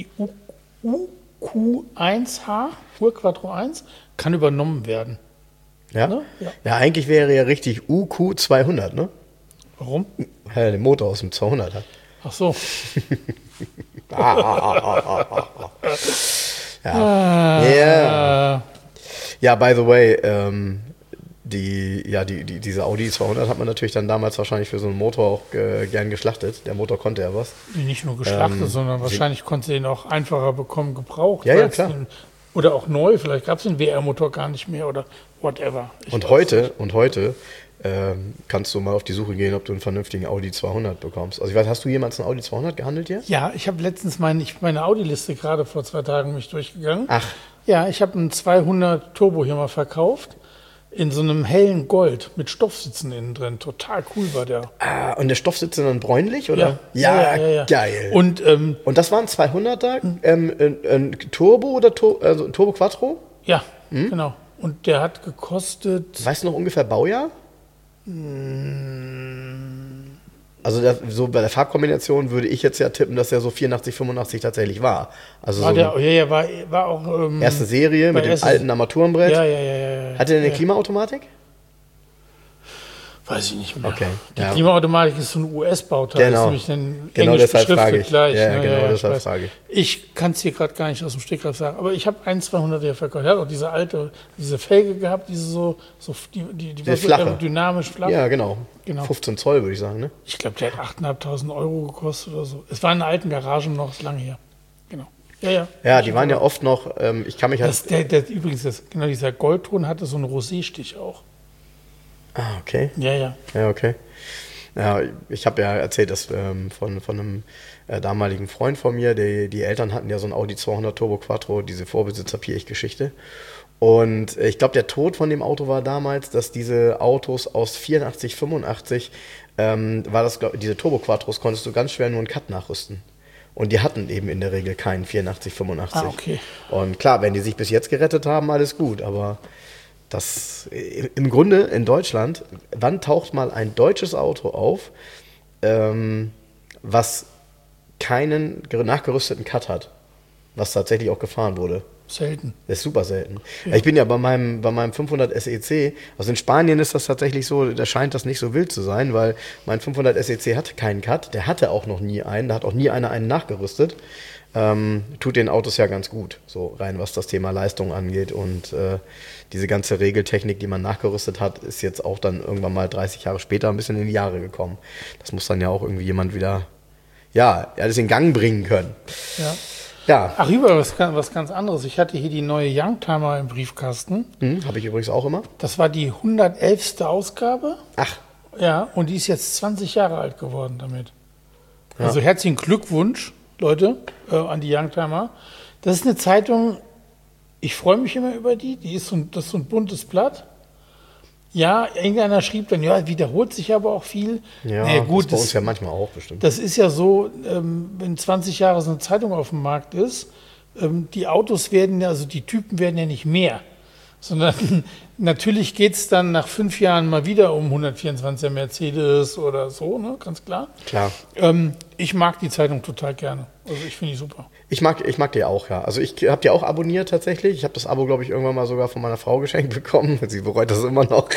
PIUQ1H, Urquattro 1, kann übernommen werden. Ja? Ne? Ja. Ja, eigentlich wäre ja richtig UQ 200, ne? Warum? Weil er den Motor aus dem 200 hat. Ach so. Ja. Ja, by the way, diese Audi 200 hat man natürlich dann damals wahrscheinlich für so einen Motor auch gern geschlachtet. Der Motor konnte ja was. Nicht nur geschlachtet, sondern wahrscheinlich konnte ihn auch einfacher bekommen, gebraucht. Ja, ja, klar. Oder auch neu, vielleicht gab es den WR-Motor gar nicht mehr oder whatever. Und heute kannst du mal auf die Suche gehen, ob du einen vernünftigen Audi 200 bekommst. Also ich weiß, hast du jemals einen Audi 200 gehandelt hier? Ja, ich habe letztens meine Audi-Liste gerade vor 2 Tagen mich durchgegangen. Ach. Ja, ich habe einen 200 Turbo hier mal verkauft. In so einem hellen Gold mit Stoffsitzen innen drin. Total cool war der. Ah, und der Stoffsitz dann bräunlich, oder? Ja. Geil. Und das war ein 200er, ein Turbo oder also ein Turbo Quattro? ja, genau. Und der hat gekostet. Weißt du noch ungefähr Baujahr? Also so bei der Farbkombination würde ich jetzt ja tippen, dass der so 84, 85 tatsächlich war. Also War so der, war auch. erste Serie mit dem alten Armaturenbrett. Ja. Hatte der eine Klimaautomatik? Weiß ich nicht mehr. Okay. Die Klimaautomatik ist so ein US-Bauteil. Genau. Das ist nämlich ein Genau Englisch deshalb frage ich. gleich. Ja, ne? genau ich deshalb weiß. frage ich. Ich kann es hier gerade gar nicht aus dem Stegreif sagen, aber ich habe einen 200er hier verkauft. Er hat auch diese Felge gehabt, die Der war so flache. aerodynamisch flach. Ja, genau. Genau. 15 Zoll würde ich sagen, ne? Ich glaube, der hat 8.500 Euro gekostet oder so. Es war in einer alten Garage noch, ist lange her. Genau. Ja. Ja, die waren ja oft noch, ich kann mich halt... Übrigens, dieser Goldton hatte so einen Roséstich auch. Ah, okay. Ja. Ja, okay. Ja, ich habe ja erzählt, dass von einem damaligen Freund von mir, die Eltern hatten ja so ein Audi 200 Turbo Quattro, diese Vorbesitzer-Piech-Geschichte. Und ich glaube, der Tod von dem Auto war damals, dass diese Autos aus 84, 85, diese Turbo Quattros konntest du ganz schwer nur einen Cut nachrüsten. Und die hatten eben in der Regel keinen 84, 85. Ah, okay. Und klar, wenn die sich bis jetzt gerettet haben, alles gut, aber... Das im Grunde in Deutschland, wann taucht mal ein deutsches Auto auf, was keinen nachgerüsteten Cut hat, was tatsächlich auch gefahren wurde? Selten. Das ist super selten. Ja. Ich bin ja bei meinem 500 SEC, also in Spanien ist das tatsächlich so, da scheint das nicht so wild zu sein, weil mein 500 SEC hatte keinen Cut, der hatte auch noch nie einen, da hat auch nie einer einen nachgerüstet. Tut den Autos ja ganz gut, so rein was das Thema Leistung angeht und diese ganze Regeltechnik, die man nachgerüstet hat, ist jetzt auch dann irgendwann mal 30 Jahre später ein bisschen in die Jahre gekommen. Das muss dann ja auch irgendwie jemand wieder, das in Gang bringen können. Ja. Ach, über was ganz anderes. Ich hatte hier die neue Youngtimer im Briefkasten. Habe ich übrigens auch immer. Das war die 111. Ausgabe. Ach. Ja, und die ist jetzt 20 Jahre alt geworden damit. Ja. Also herzlichen Glückwunsch, Leute, an die Youngtimer. Das ist eine Zeitung, ich freue mich immer über die. Das ist so ein buntes Blatt. Ja, irgendeiner schrieb dann, ja, wiederholt sich aber auch viel. Ja, naja, gut, das ist bei uns ja manchmal auch bestimmt. Das ist ja so, wenn 20 Jahre so eine Zeitung auf dem Markt ist, die Autos werden ja, also die Typen werden ja nicht mehr, sondern Natürlich geht es dann nach 5 Jahren mal wieder um 124er Mercedes oder so, ne? Ganz klar. Klar. Ich mag die Zeitung total gerne. Also ich finde die super. Ich mag die auch, ja. Also ich habe die auch abonniert tatsächlich. Ich habe das Abo, glaube ich, irgendwann mal sogar von meiner Frau geschenkt bekommen. Sie bereut das immer noch.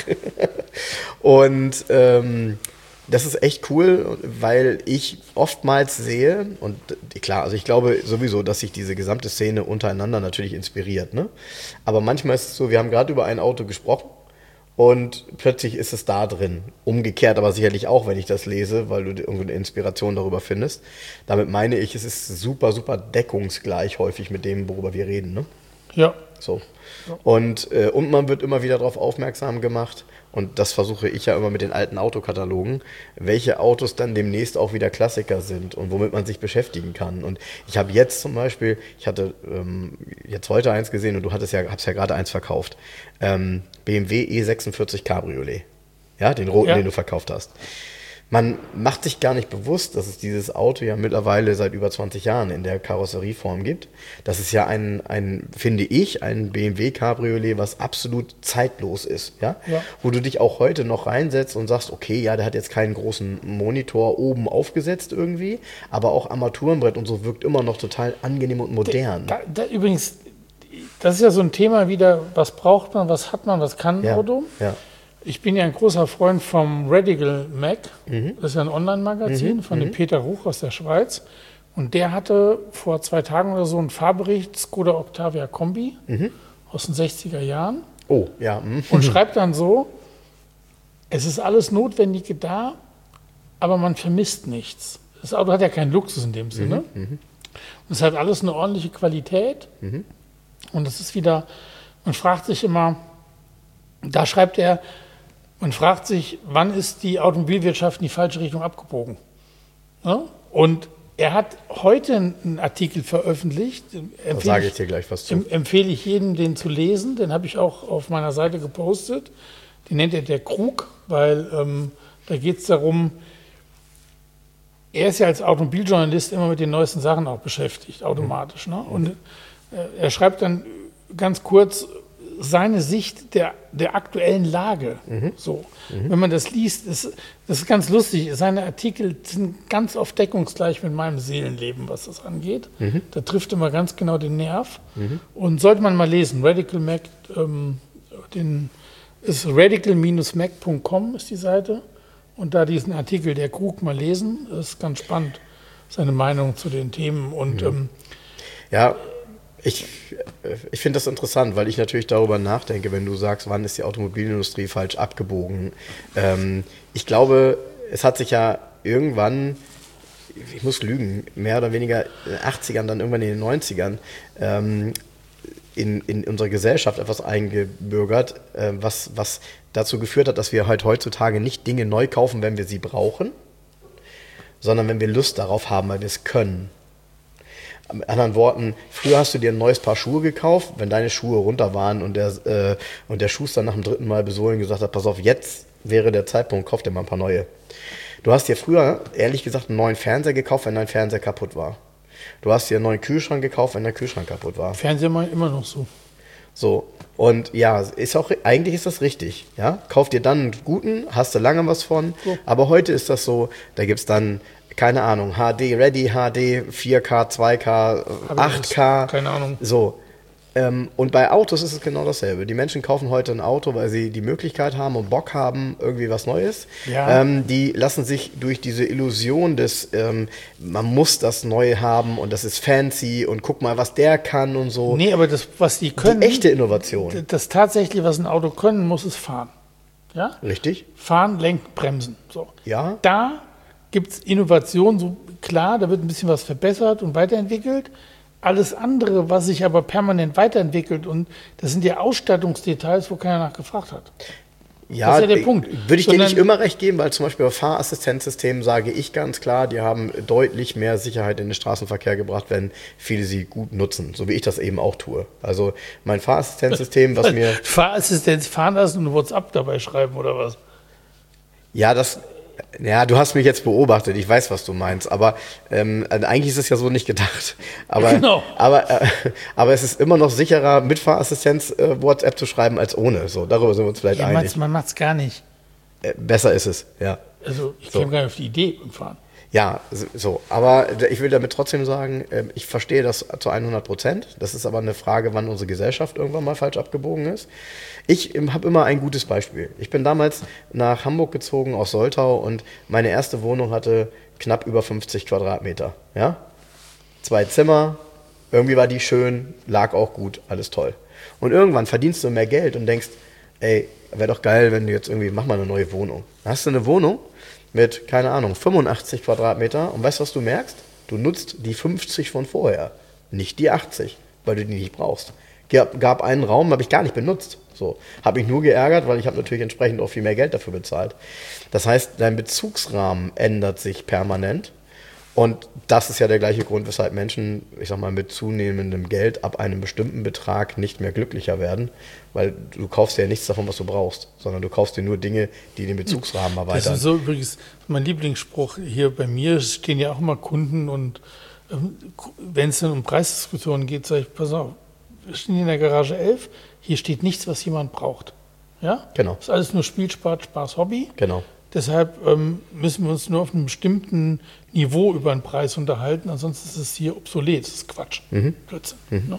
Und das ist echt cool, weil ich oftmals sehe, und klar, also ich glaube sowieso, dass sich diese gesamte Szene untereinander natürlich inspiriert, ne? Aber manchmal ist es so, wir haben gerade über ein Auto gesprochen und plötzlich ist es da drin. Umgekehrt aber sicherlich auch, wenn ich das lese, weil du irgendwo eine Inspiration darüber findest. Damit meine ich, es ist super, super deckungsgleich häufig mit dem, worüber wir reden, ne? Ja. So. Und man wird immer wieder darauf aufmerksam gemacht, und das versuche ich ja immer mit den alten Autokatalogen, welche Autos dann demnächst auch wieder Klassiker sind und womit man sich beschäftigen kann. Und ich habe jetzt zum Beispiel, ich hatte jetzt heute eins gesehen und du hab's ja gerade eins verkauft, BMW E46 Cabriolet, ja, den roten, den du verkauft hast. Man macht sich gar nicht bewusst, dass es dieses Auto ja mittlerweile seit über 20 Jahren in der Karosserieform gibt. Das ist ja finde ich, ein BMW Cabriolet, was absolut zeitlos ist. Ja? Wo du dich auch heute noch reinsetzt und sagst, okay, ja, der hat jetzt keinen großen Monitor oben aufgesetzt irgendwie, aber auch Armaturenbrett und so wirkt immer noch total angenehm und modern. Übrigens, das ist ja so ein Thema wieder, was braucht man, was hat man, was kann ein Auto? Ja. Ich bin ja ein großer Freund vom Radical Mac. Das ist ja ein Online-Magazin von dem Peter Ruch aus der Schweiz. Und der hatte vor 2 Tagen oder so einen Fahrbericht Skoda Octavia Kombi aus den 60er Jahren. Oh, ja. Und schreibt dann so, es ist alles Notwendige da, aber man vermisst nichts. Das Auto hat ja keinen Luxus in dem Sinne. Und es hat alles eine ordentliche Qualität. Und es ist wieder, man fragt sich immer, da schreibt er, man fragt sich, wann ist die Automobilwirtschaft in die falsche Richtung abgebogen? Ja? Und er hat heute einen Artikel veröffentlicht. Da sage ich dir gleich was zu. Empfehle ich jedem, den zu lesen. Den habe ich auch auf meiner Seite gepostet. Den nennt er der Krug, weil da geht es darum, er ist ja als Automobiljournalist immer mit den neuesten Sachen auch beschäftigt, automatisch. Ne? Und er schreibt dann ganz kurz seine Sicht der aktuellen Lage. So. Wenn man das liest, das ist ganz lustig. Seine Artikel sind ganz oft deckungsgleich mit meinem Seelenleben, was das angeht. Da trifft immer ganz genau den Nerv. Und sollte man mal lesen, Radical Mac, ist radical-mac.com ist die Seite. Und da diesen Artikel der Krug mal lesen, ist ganz spannend, seine Meinung zu den Themen. Und ja, ich finde das interessant, weil ich natürlich darüber nachdenke, wenn du sagst, wann ist die Automobilindustrie falsch abgebogen. Ich glaube, es hat sich ja irgendwann, ich muss lügen, mehr oder weniger in den 80ern, dann irgendwann in den 90ern, in unserer Gesellschaft etwas eingebürgert, was dazu geführt hat, dass wir halt heutzutage nicht Dinge neu kaufen, wenn wir sie brauchen, sondern wenn wir Lust darauf haben, weil wir es können. Mit anderen Worten, früher hast du dir ein neues Paar Schuhe gekauft, wenn deine Schuhe runter waren und der Schuster nach dem 3. Mal besohlen gesagt hat, pass auf, jetzt wäre der Zeitpunkt, kauf dir mal ein paar neue. Du hast dir früher, ehrlich gesagt, einen neuen Fernseher gekauft, wenn dein Fernseher kaputt war. Du hast dir einen neuen Kühlschrank gekauft, wenn der Kühlschrank kaputt war. Fernseher mal immer noch so. So, und ja, eigentlich ist das richtig. Ja? Kauf dir dann einen guten, hast du lange was von, aber heute ist das so, da gibt es dann, keine Ahnung, HD Ready, HD, 4K, 2K, 8K. Keine Ahnung. So. Und bei Autos ist es genau dasselbe. Die Menschen kaufen heute ein Auto, weil sie die Möglichkeit haben und Bock haben, irgendwie was Neues. Ja. Die lassen sich durch diese Illusion des, man muss das Neue haben und das ist fancy und guck mal, was der kann und so. Nee, aber das, was die können. Die echte Innovation. Das tatsächlich, was ein Auto können muss, ist fahren. Ja? Richtig. Fahren, lenken, bremsen. So. Ja. Da gibt es Innovation, so klar, da wird ein bisschen was verbessert und weiterentwickelt. Alles andere, was sich aber permanent weiterentwickelt, und das sind ja Ausstattungsdetails, wo keiner nachgefragt hat. Ja, das ist ja der Punkt. Würde ich dir nicht immer recht geben, weil zum Beispiel bei Fahrassistenzsystemen sage ich ganz klar, die haben deutlich mehr Sicherheit in den Straßenverkehr gebracht, wenn viele sie gut nutzen, so wie ich das eben auch tue. Also mein Fahrassistenzsystem, was mir... Fahrassistenz fahren lassen und WhatsApp dabei schreiben oder was? Ja, das Ja, du hast mich jetzt beobachtet, ich weiß, was du meinst, aber eigentlich ist es ja so nicht gedacht. Aber, Genau. aber es ist immer noch sicherer, mit Fahrassistenz WhatsApp zu schreiben, als ohne. So, darüber sind wir uns vielleicht einig. Man macht es gar nicht. Besser ist es, ja. Also ich käme gar nicht auf die Idee beim Fahren. Ja, so. Aber ich will damit trotzdem sagen, ich verstehe das zu 100%. Das ist aber eine Frage, wann unsere Gesellschaft irgendwann mal falsch abgebogen ist. Ich habe immer ein gutes Beispiel. Ich bin damals nach Hamburg gezogen aus Soltau und meine erste Wohnung hatte knapp über 50 Quadratmeter. Ja? 2 Zimmer, irgendwie war die schön, lag auch gut, alles toll. Und irgendwann verdienst du mehr Geld und denkst, ey, wäre doch geil, wenn du jetzt irgendwie, mach mal eine neue Wohnung. Dann hast du eine Wohnung mit, keine Ahnung, 85 Quadratmeter und weißt du, was du merkst? Du nutzt die 50 von vorher, nicht die 80, weil du die nicht brauchst. Gab einen Raum, habe ich gar nicht benutzt. So, habe mich nur geärgert, weil ich habe natürlich entsprechend auch viel mehr Geld dafür bezahlt. Das heißt, dein Bezugsrahmen ändert sich permanent. Und das ist ja der gleiche Grund, weshalb Menschen, ich sag mal, mit zunehmendem Geld ab einem bestimmten Betrag nicht mehr glücklicher werden, weil du kaufst ja nichts davon, was du brauchst, sondern du kaufst dir nur Dinge, die den Bezugsrahmen erweitern. Das ist so übrigens mein Lieblingsspruch hier bei mir, stehen ja auch immer Kunden und wenn es dann um Preisdiskussionen geht, sage ich, pass auf, wir stehen hier in der Garage 11, hier steht nichts, was jemand braucht. Ja? Genau. Das ist alles nur Spiel, Spaß, Hobby. Genau. Deshalb müssen wir uns nur auf einem bestimmten Niveau über den Preis unterhalten, ansonsten ist es hier obsolet, das ist Quatsch. Blödsinn.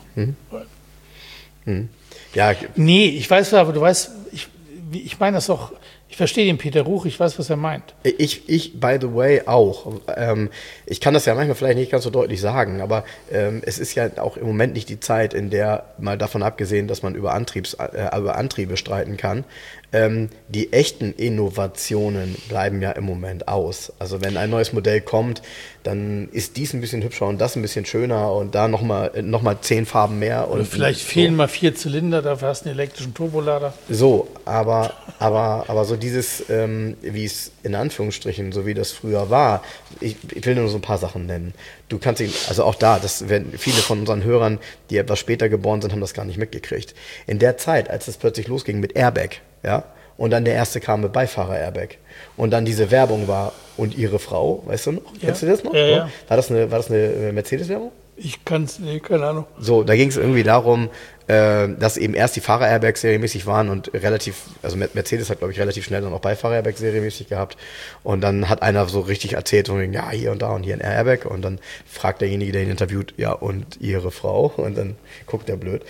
Ne? Ja, Nee, ich weiß, aber du weißt, ich meine das auch, ich verstehe den Peter Ruch, ich weiß, was er meint. Ich by the way, auch. Ich kann das ja manchmal vielleicht nicht ganz so deutlich sagen, aber es ist ja auch im Moment nicht die Zeit, in der, mal davon abgesehen, dass man über Antriebe streiten kann, die echten Innovationen bleiben ja im Moment aus. Also wenn ein neues Modell kommt, dann ist dies ein bisschen hübscher und das ein bisschen schöner und da nochmal 10 Farben mehr. Oder vielleicht fehlen mal 4 Zylinder, dafür hast du einen elektrischen Turbolader. So, aber so dieses, wie es in Anführungsstrichen, so wie das früher war, ich will nur so ein paar Sachen nennen. Du kannst ihn, also auch da, das werden viele von unseren Hörern, die etwas später geboren sind, haben das gar nicht mitgekriegt. In der Zeit, als es plötzlich losging mit Airbag, ja, und dann der erste kam mit Beifahrer-Airbag und dann diese Werbung war und ihre Frau, weißt du noch? Ja. Kennst du das noch? Ja. War das eine Mercedes-Werbung? Ich kann's, keine Ahnung. So, da ging es irgendwie darum, dass eben erst die Fahrer-Airbags serienmäßig waren und also Mercedes hat, glaube ich, relativ schnell dann auch Beifahrer-Airbags serienmäßig gehabt. Und dann hat einer so richtig erzählt, ja, hier und da und hier ein Airbag. Und dann fragt derjenige, der ihn interviewt, ja, und ihre Frau? Und dann guckt er blöd.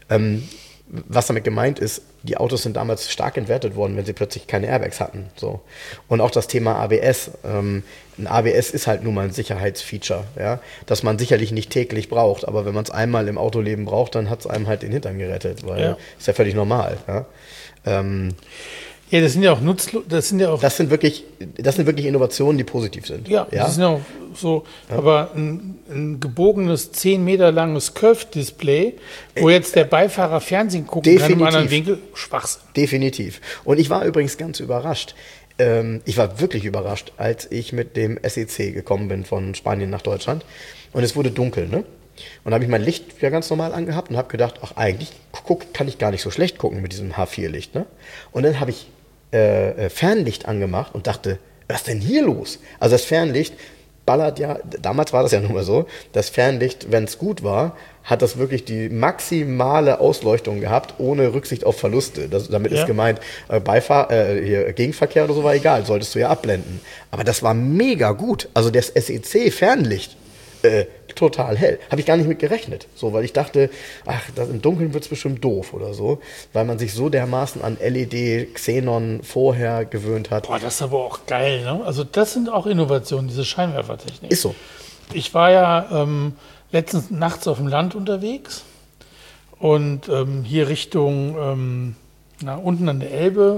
Was damit gemeint ist, die Autos sind damals stark entwertet worden, wenn sie plötzlich keine Airbags hatten. So. Und auch das Thema ABS. Ein ABS ist halt nun mal ein Sicherheitsfeature, ja, das man sicherlich nicht täglich braucht, aber wenn man es einmal im Autoleben braucht, dann hat es einem halt den Hintern gerettet, weil ist ja völlig normal. Ja. Ja, das sind ja auch das sind wirklich Innovationen, die positiv sind. Ja, das sind ja auch so, aber ein gebogenes 10 Meter langes Curve-Display, wo jetzt der Beifahrer Fernsehen gucken kann im anderen Winkel, Schwachsinn. Definitiv. Und ich war übrigens ganz überrascht. Ich war wirklich überrascht, als ich mit dem SEC gekommen bin von Spanien nach Deutschland und es wurde dunkel, ne? Und da habe ich mein Licht ja ganz normal angehabt und habe gedacht, ach eigentlich kann ich gar nicht so schlecht gucken mit diesem H4-Licht, ne? Und dann habe ich Fernlicht angemacht und dachte, was ist denn hier los? Also das Fernlicht ballert ja, damals war das ja nun mal so, das Fernlicht, wenn es gut war, hat das wirklich die maximale Ausleuchtung gehabt, ohne Rücksicht auf Verluste. Damit ist gemeint, Gegenverkehr oder so war egal, solltest du ja abblenden. Aber das war mega gut. Also das SEC-Fernlicht, total hell. Habe ich gar nicht mit gerechnet. So, weil ich dachte, ach, im Dunkeln wird es bestimmt doof oder so, weil man sich so dermaßen an LED, Xenon vorher gewöhnt hat. Boah, das ist aber auch geil, ne? Also das sind auch Innovationen, diese Scheinwerfertechnik. Ist so. Ich war ja letztens nachts auf dem Land unterwegs und hier Richtung unten an der Elbe.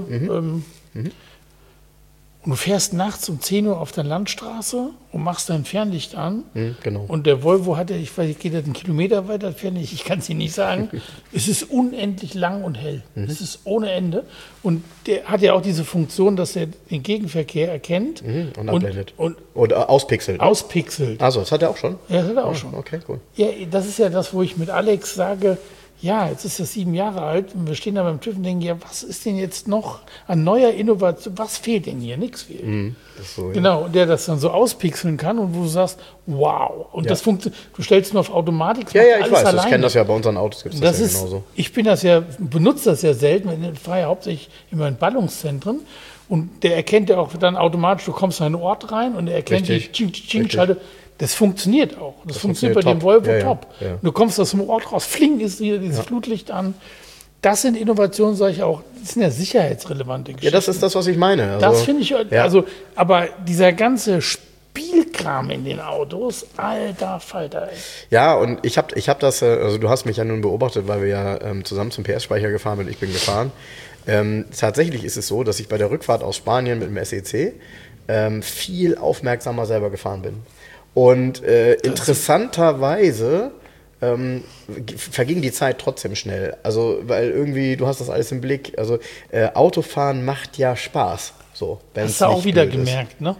Und du fährst nachts um 10 Uhr auf der Landstraße und machst dein Fernlicht an. Genau. Und der Volvo hat ja, ich weiß, geht ja einen Kilometer weiter, Fernlicht, ich kann es dir nicht sagen. Es ist unendlich lang und hell. Es ist ohne Ende. Und der hat ja auch diese Funktion, dass er den Gegenverkehr erkennt. Und abblendet. Oder auspixelt. Auspixelt. Also, das hat er auch schon? Ja, das hat er auch schon. Okay, cool. Ja, das ist ja das, wo ich mit Alex sage, Ja, jetzt ist das 7 Jahre alt und wir stehen da beim TÜV und denken, ja, was ist denn jetzt noch an neuer Innovation, was fehlt denn hier? Nichts fehlt. Das ist so, ja. Genau, der das dann so auspixeln kann und wo du sagst, wow. Und das funktioniert, du stellst nur auf Automatik, das Ja, macht ja, ich alles weiß, alleine. ich kenne das ja bei unseren Autos, gibt es das Das ja ist, genauso. ich benutze das ja selten, ich fahre ja hauptsächlich immer in Ballungszentren und der erkennt ja auch dann automatisch, du kommst in einen Ort rein und er erkennt Richtig, die richtig. Schalte. Das funktioniert auch. Das funktioniert bei funktioniert dem Volvo top. Ja, ja, top. ja. Du kommst aus dem Ort raus, fling ist wieder dieses Flutlicht an. Das sind Innovationen, sage ich auch, das sind ja sicherheitsrelevante Geschichten. Ja, das ist das, was ich meine. Also, Das finde ich, ja. also, aber dieser ganze Spielkram in den Autos, alter Falter, ey. Ja, und ich hab das, also du hast mich ja nun beobachtet, weil wir ja zusammen zum PS-Speicher gefahren sind, ich bin gefahren. Tatsächlich ist es so, dass ich bei der Rückfahrt aus Spanien mit dem SEC viel aufmerksamer selber gefahren bin. Und interessanterweise verging die Zeit trotzdem schnell. Also, weil irgendwie, du hast das alles im Blick. Also, Autofahren macht ja Spaß. So, Hast du auch wieder gemerkt, ne?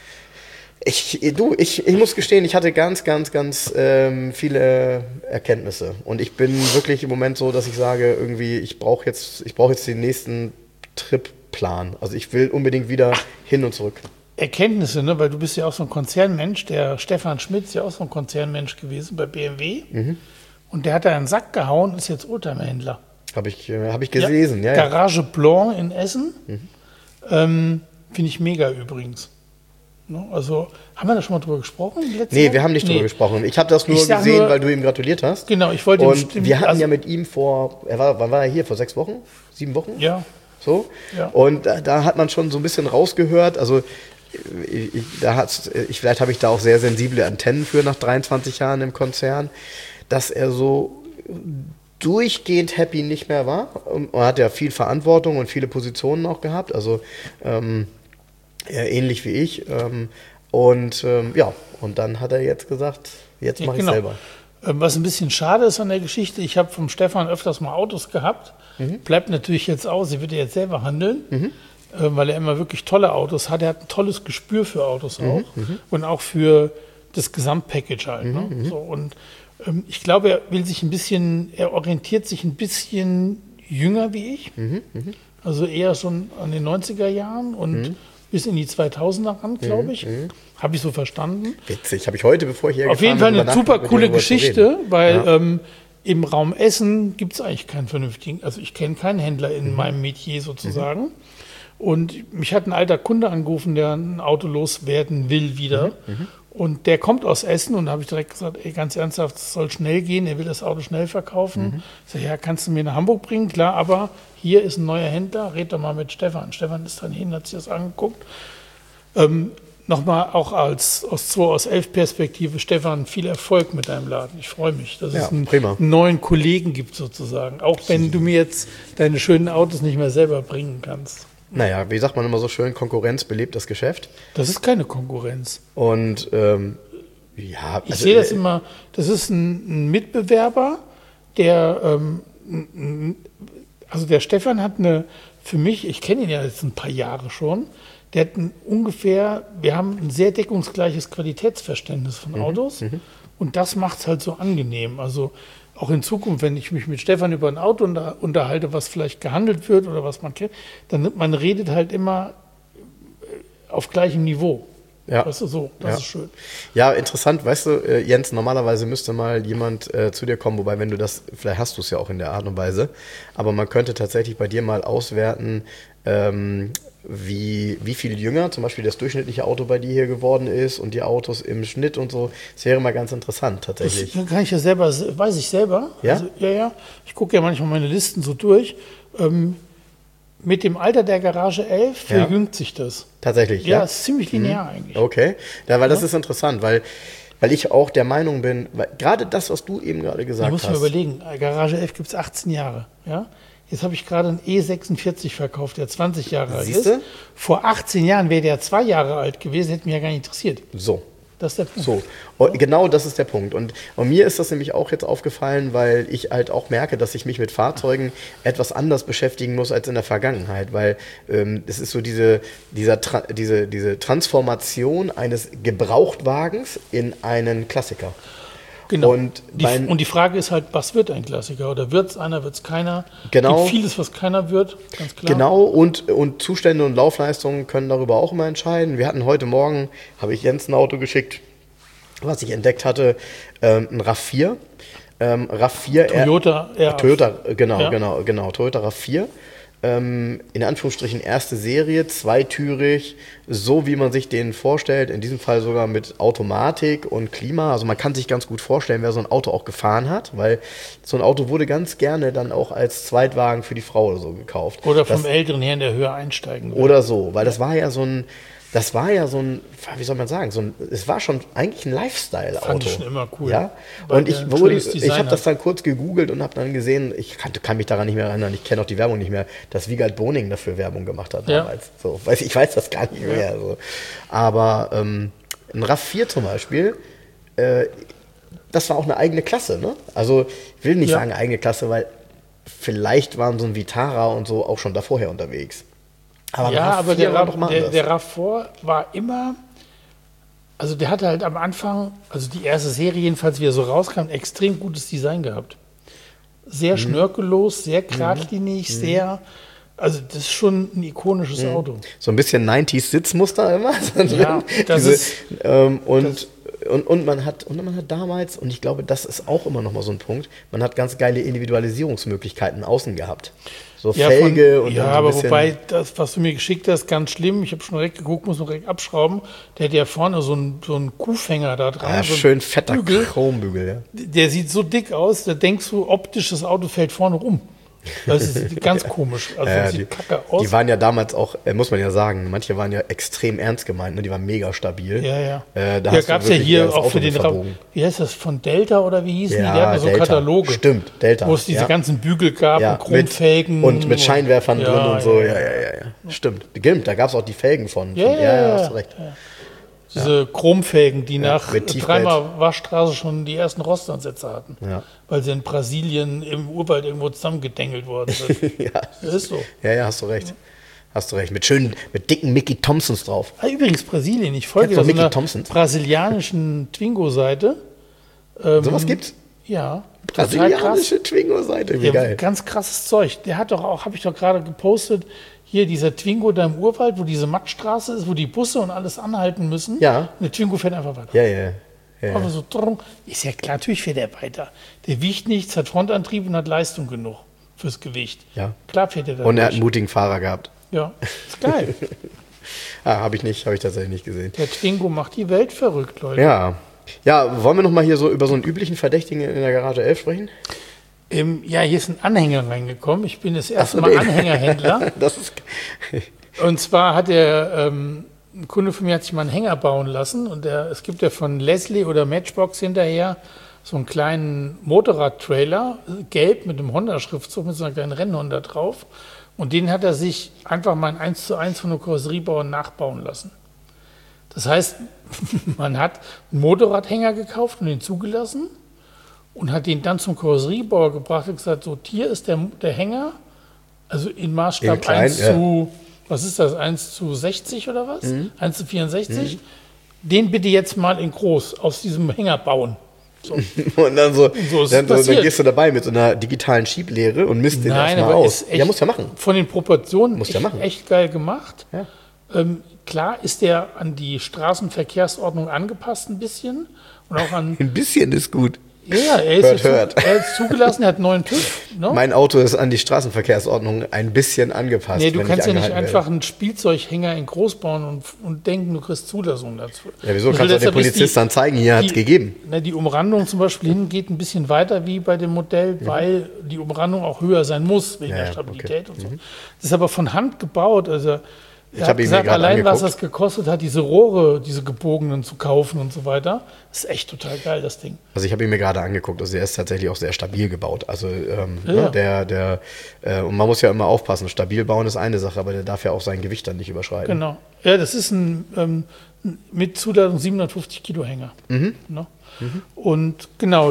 Ich muss gestehen, ich hatte ganz viele Erkenntnisse. Und ich bin wirklich im Moment so, dass ich sage, irgendwie, ich brauche jetzt den nächsten Tripplan. Also ich will unbedingt wieder hin und zurück. Erkenntnisse, ne? Weil du bist ja auch so ein Konzernmensch. Der Stefan Schmitz ist ja auch so ein Konzernmensch gewesen bei BMW. Und der hat da einen Sack gehauen und ist jetzt Oldtimer-Händler. Hab ich gelesen, ja. Garage Blanc in Essen. Finde ich mega übrigens. Ne? Also, haben wir da schon mal drüber gesprochen? Nee, wir haben nicht drüber gesprochen. Ich habe das nur gesehen, weil du ihm gratuliert hast. Genau, ich wollte Und wir hatten ja mit ihm wann war er hier? Vor 6 Wochen? 7 Wochen? Ja. So? Ja. Und da hat man schon so ein bisschen rausgehört, also vielleicht habe ich da auch sehr sensible Antennen für nach 23 Jahren im Konzern, dass er so durchgehend happy nicht mehr war. Und er hat ja viel Verantwortung und viele Positionen auch gehabt, also ähnlich wie ich. Und dann hat er jetzt gesagt, jetzt mache ich selber. Was ein bisschen schade ist an der Geschichte, ich habe vom Stefan öfters mal Autos gehabt, bleibt natürlich jetzt aus, er wird ja jetzt selber handeln, weil er immer wirklich tolle Autos hat. Er hat ein tolles Gespür für Autos auch und auch für das Gesamtpackage halt. Ne? So, und ich glaube, er orientiert sich ein bisschen jünger wie ich, also eher schon an den 90er Jahren und bis in die 2000er ran, glaube ich. Habe ich so verstanden. Witzig, habe ich heute, bevor ich hier auf jeden Fall eine super coole Geschichte, weil im Raum Essen gibt es eigentlich keinen vernünftigen, also ich kenne keinen Händler in meinem Metier sozusagen. Und mich hat ein alter Kunde angerufen, der ein Auto loswerden will wieder. Und der kommt aus Essen und da habe ich direkt gesagt, ey, ganz ernsthaft, es soll schnell gehen, er will das Auto schnell verkaufen. Ich sage, ja, kannst du mir nach Hamburg bringen? Klar, aber hier ist ein neuer Händler, red doch mal mit Stefan. Stefan ist dann hin, hat sich das angeguckt. Nochmal auch aus 11 Perspektive, Stefan, viel Erfolg mit deinem Laden. Ich freue mich, dass es einen neuen Kollegen gibt sozusagen. Auch wenn du mir jetzt deine schönen Autos nicht mehr selber bringen kannst. Naja, wie sagt man immer so schön, Konkurrenz belebt das Geschäft. Das ist keine Konkurrenz. Und ich sehe das immer, das ist ein Mitbewerber, der, also der Stefan hat für mich, ich kenne ihn ja jetzt ein paar Jahre schon, der hat wir haben ein sehr deckungsgleiches Qualitätsverständnis von Autos und das macht es halt so angenehm. Also auch in Zukunft, wenn ich mich mit Stefan über ein Auto unterhalte, was vielleicht gehandelt wird oder was man kennt, dann man redet halt immer auf gleichem Niveau. Ja. Weißt du, so, das ist schön. Ja, interessant, weißt du, Jens, normalerweise müsste mal jemand zu dir kommen, wobei, wenn du das, vielleicht hast du es ja auch in der Art und Weise, aber man könnte tatsächlich bei dir mal auswerten, wie viel jünger zum Beispiel das durchschnittliche Auto bei dir hier geworden ist und die Autos im Schnitt und so. Das wäre mal ganz interessant tatsächlich. Das kann ich ja selber, weiß ich selber. Ja? Also, ja. Ich gucke ja manchmal meine Listen so durch. Mit dem Alter der Garage 11 verjüngt sich das. Tatsächlich, ja? Ja, ist ziemlich linear eigentlich. Okay, ja, weil das ist interessant, weil ich auch der Meinung bin, gerade das, was du eben gerade gesagt hast. Ich muss mir überlegen, Garage 11 gibt es 18 Jahre, ja? Jetzt habe ich gerade einen E46 verkauft, der 20 Jahre alt ist. Vor 18 Jahren wäre der 2 Jahre alt gewesen, hätte mich ja gar nicht interessiert. So. Das ist der Punkt. So, genau das ist der Punkt. Und mir ist das nämlich auch jetzt aufgefallen, weil ich halt auch merke, dass ich mich mit Fahrzeugen etwas anders beschäftigen muss als in der Vergangenheit, weil es ist so diese Transformation eines Gebrauchtwagens in einen Klassiker. Genau. Und die Frage ist halt, was wird ein Klassiker? Oder wird es einer, wird es keiner? Genau. Gibt vieles, was keiner wird, ganz klar. Genau, und Zustände und Laufleistungen können darüber auch immer entscheiden. Wir hatten heute Morgen, habe ich Jens ein Auto geschickt, was ich entdeckt hatte, ein RAV4. RAV4 Toyota RAV4. Toyota, genau, Ja. genau, Toyota RAV4. In Anführungsstrichen erste Serie, zweitürig, so wie man sich den vorstellt, in diesem Fall sogar mit Automatik und Klima. Also man kann sich ganz gut vorstellen, wer so ein Auto auch gefahren hat, weil so ein Auto wurde ganz gerne dann auch als Zweitwagen für die Frau oder so gekauft. Oder vom älteren Herrn, der höher einsteigen will. Oder so, weil das war ja so ein, wie soll man sagen, es war schon eigentlich ein Lifestyle-Auto. Fand ich schon immer cool. Ja? Weil Und der ein schönes ich Design habe das hat. dann kurz gegoogelt und habe dann gesehen, kann mich daran nicht mehr erinnern, ich kenne auch die Werbung nicht mehr, dass Wiegald Boning dafür Werbung gemacht hat Ja. damals. So, ich weiß das gar nicht mehr. So. Aber ein RAV4 zum Beispiel, das war auch eine eigene Klasse. Ne? Also ich will nicht Ja. sagen eigene Klasse, weil vielleicht waren so ein Vitara und so auch schon da vorher unterwegs. Aber Ja, RAV4 aber der war doch mal anders. der RAV4 war immer, also der hatte halt am Anfang, also die erste Serie jedenfalls, wie er so rauskam, extrem gutes Design gehabt. Sehr schnörkellos, sehr geradlinig, sehr, also das ist schon ein ikonisches Auto. So ein bisschen 90s Sitzmuster immer. Ja, das ist- Und man hat damals, und ich glaube, das ist auch immer noch mal so ein Punkt, man hat ganz geile Individualisierungsmöglichkeiten außen gehabt. So Felge und ja, dann so ein aber bisschen, wobei, das, was du mir geschickt hast, ganz schlimm. Ich habe schon direkt geguckt, muss noch direkt abschrauben. Der hat ja vorne so einen Kuhfänger da dran. ja, so einen schön fetter Bügel. Chrombügel. Ja. Der sieht so dick aus, da denkst du, optisch, das Auto fällt vorne rum. Das ist ganz komisch. Also Ja, das sieht kacke aus. die waren ja damals auch, muss man ja sagen, manche waren ja extrem ernst gemeint, ne? Die waren mega stabil. ja. Da Ja, hast du gab es ja wirklich hier das auch Auto für den mit verbogen. wie heißt das, von Delta oder wie hießen die? Ja, Die hatten so Delta. Kataloge. Stimmt, Delta. Wo es diese Ja. ganzen Bügel gab Ja, und Chromfelgen. und mit Scheinwerfern ja, drin und so. ja. Ja. Stimmt. Da gab es auch die Felgen von. Ja. Hast du recht. Diese Chromfelgen, die nach mit Tiefbett. dreimal Waschstraße schon die ersten Rostansätze hatten. Ja. Weil sie in Brasilien im Urwald irgendwo zusammengedengelt worden sind. Ja. Das ist so. Ja, hast du recht. Hast du recht. Mit dicken Mickey Thompsons drauf. Ah, übrigens Brasilien, ich folge Kennst du da so Mickey einer Thompsons? brasilianischen Twingo-Seite. Sowas gibt's? Ja, total krass. Brasilianische Twingo-Seite. Wie Ja, geil. ganz krasses Zeug. Der hat doch auch, habe ich doch gerade gepostet, hier dieser Twingo da im Urwald, wo diese Mattstraße ist, wo die Busse und alles anhalten müssen. Ja. Und der Twingo fährt einfach weiter. Ja. Aber so, drung. Ist ja klar, natürlich fährt er weiter. Der wiegt nichts, hat Frontantrieb und hat Leistung genug fürs Gewicht. Ja. Klar fährt er da Und er hat einen durch. mutigen Fahrer gehabt. Ja, ist geil. Habe ich tatsächlich nicht gesehen. Der Twingo macht die Welt verrückt, Leute. Ja, wollen wir noch mal hier so über so einen üblichen Verdächtigen in der Garage 11 sprechen? Ja, hier ist ein Anhänger reingekommen. Ich bin das erste so, Mal nee. Anhängerhändler. Das ist. Und zwar hat ein Kunde von mir hat sich mal einen Hänger bauen lassen. Und es gibt ja von Leslie oder Matchbox hinterher so einen kleinen Motorrad-Trailer, gelb mit einem Honda-Schriftzug, mit so einer kleinen Rennhonda drauf. Und den hat er sich einfach mal in 1:1 von einem Karosseriebauer nachbauen lassen. Das heißt, man hat einen Motorradhänger gekauft und den zugelassen und hat den dann zum Karosseriebauer gebracht und gesagt, so, hier ist der Hänger, also in Maßstab In klein, 1 zu, was ist das, 1:60 oder was? 1:64. Den bitte jetzt mal in groß aus diesem Hänger bauen. So. Und dann so, So ist dann passiert. gehst du dabei mit so einer digitalen Schieblehre und misst den Nein, erstmal aber aus. ist echt, Ja, musst ja machen. Von den Proportionen Musst ja machen. echt geil gemacht. Ja. Klar ist der an die Straßenverkehrsordnung angepasst ein bisschen und auch an, Ein bisschen ist gut. ja, er Hört. ist zugelassen, er hat einen neuen TÜV. Ne? Mein Auto ist an die Straßenverkehrsordnung ein bisschen angepasst. Nee, du wenn kannst ich ja nicht angehalten einfach einen Spielzeughänger in groß bauen und denken, du kriegst Zulassung dazu. werde. Ja, wieso Also kannst du dem letztendlich Polizist dann zeigen, hier hat es gegeben? Die Umrandung zum Beispiel hin geht ein bisschen weiter wie bei dem Modell, weil die Umrandung auch höher sein muss, wegen der Ja, Stabilität und so. Das ist aber von Hand gebaut, also er hab hat ihn mir gesagt, gerade allein was angeguckt. das gekostet hat, diese Rohre, diese gebogenen zu kaufen und so weiter, ist echt total geil, das Ding. Also ich habe ihn mir gerade angeguckt, also der ist tatsächlich auch sehr stabil gebaut. Also Ja. ne, und man muss ja immer aufpassen, stabil bauen ist eine Sache, aber der darf ja auch sein Gewicht dann nicht überschreiten. Genau. Ja, das ist ein mit Zulassung 750 Kilo Hänger. Ne? Und genau,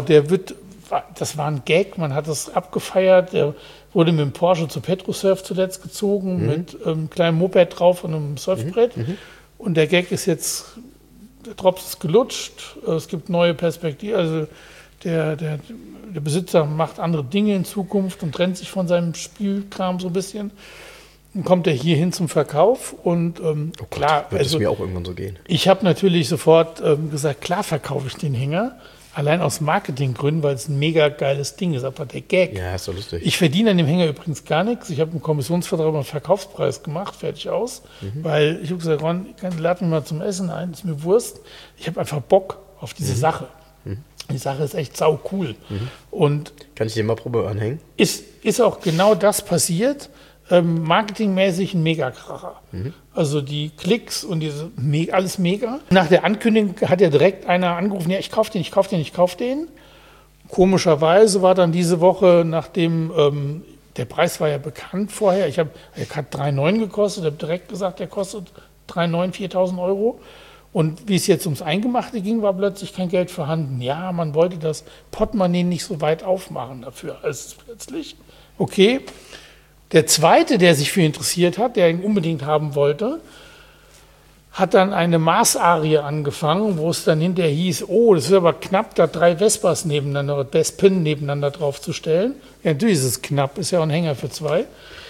das war ein Gag, man hat das abgefeiert, der wurde mit dem Porsche zu Petrosurf zuletzt gezogen, mit einem kleinen Moped drauf und einem Surfbrett. Und der Gag ist jetzt, der Drops ist gelutscht, es gibt neue Perspektiven, also der Besitzer macht andere Dinge in Zukunft und trennt sich von seinem Spielkram so ein bisschen. Dann kommt er hier hin zum Verkauf und klar, wird es mir auch irgendwann so gehen. ich habe natürlich sofort gesagt, klar verkaufe ich den Hänger, allein aus Marketinggründen, weil es ein mega geiles Ding ist, aber der Gag. Ja, ist doch lustig. Ich verdiene an dem Hänger übrigens gar nichts. Ich habe einen Kommissionsvertrag über den Verkaufspreis gemacht, fertig aus, weil ich habe gesagt, Ron, lad mich mal zum Essen ein, ist mir Wurst. Ich habe einfach Bock auf diese Sache. Die Sache ist echt sau cool. Und Kann ich dir mal Probe anhängen? ist auch genau das passiert. Marketingmäßig ein Megakracher. Also die Klicks und alles mega. Nach der Ankündigung hat ja direkt einer angerufen, ja, ich kaufe den, ich kaufe den, ich kaufe den. Komischerweise war dann diese Woche, nachdem der Preis war ja bekannt vorher, er hat 3,9 gekostet, habe direkt gesagt, der kostet 3,9, 4.000 Euro. Und wie es jetzt ums Eingemachte ging, war plötzlich kein Geld vorhanden. Ja, man wollte das Portemonnaie nicht so weit aufmachen dafür. Also plötzlich, okay. Der zweite, der sich für ihn interessiert hat, der ihn unbedingt haben wollte, hat dann eine Maßarie angefangen, wo es dann hinterher hieß, oh, das ist aber knapp, da 3 Vespas nebeneinander, Vespen nebeneinander draufzustellen. Ja, natürlich ist es knapp, ist ja auch ein Hänger für 2.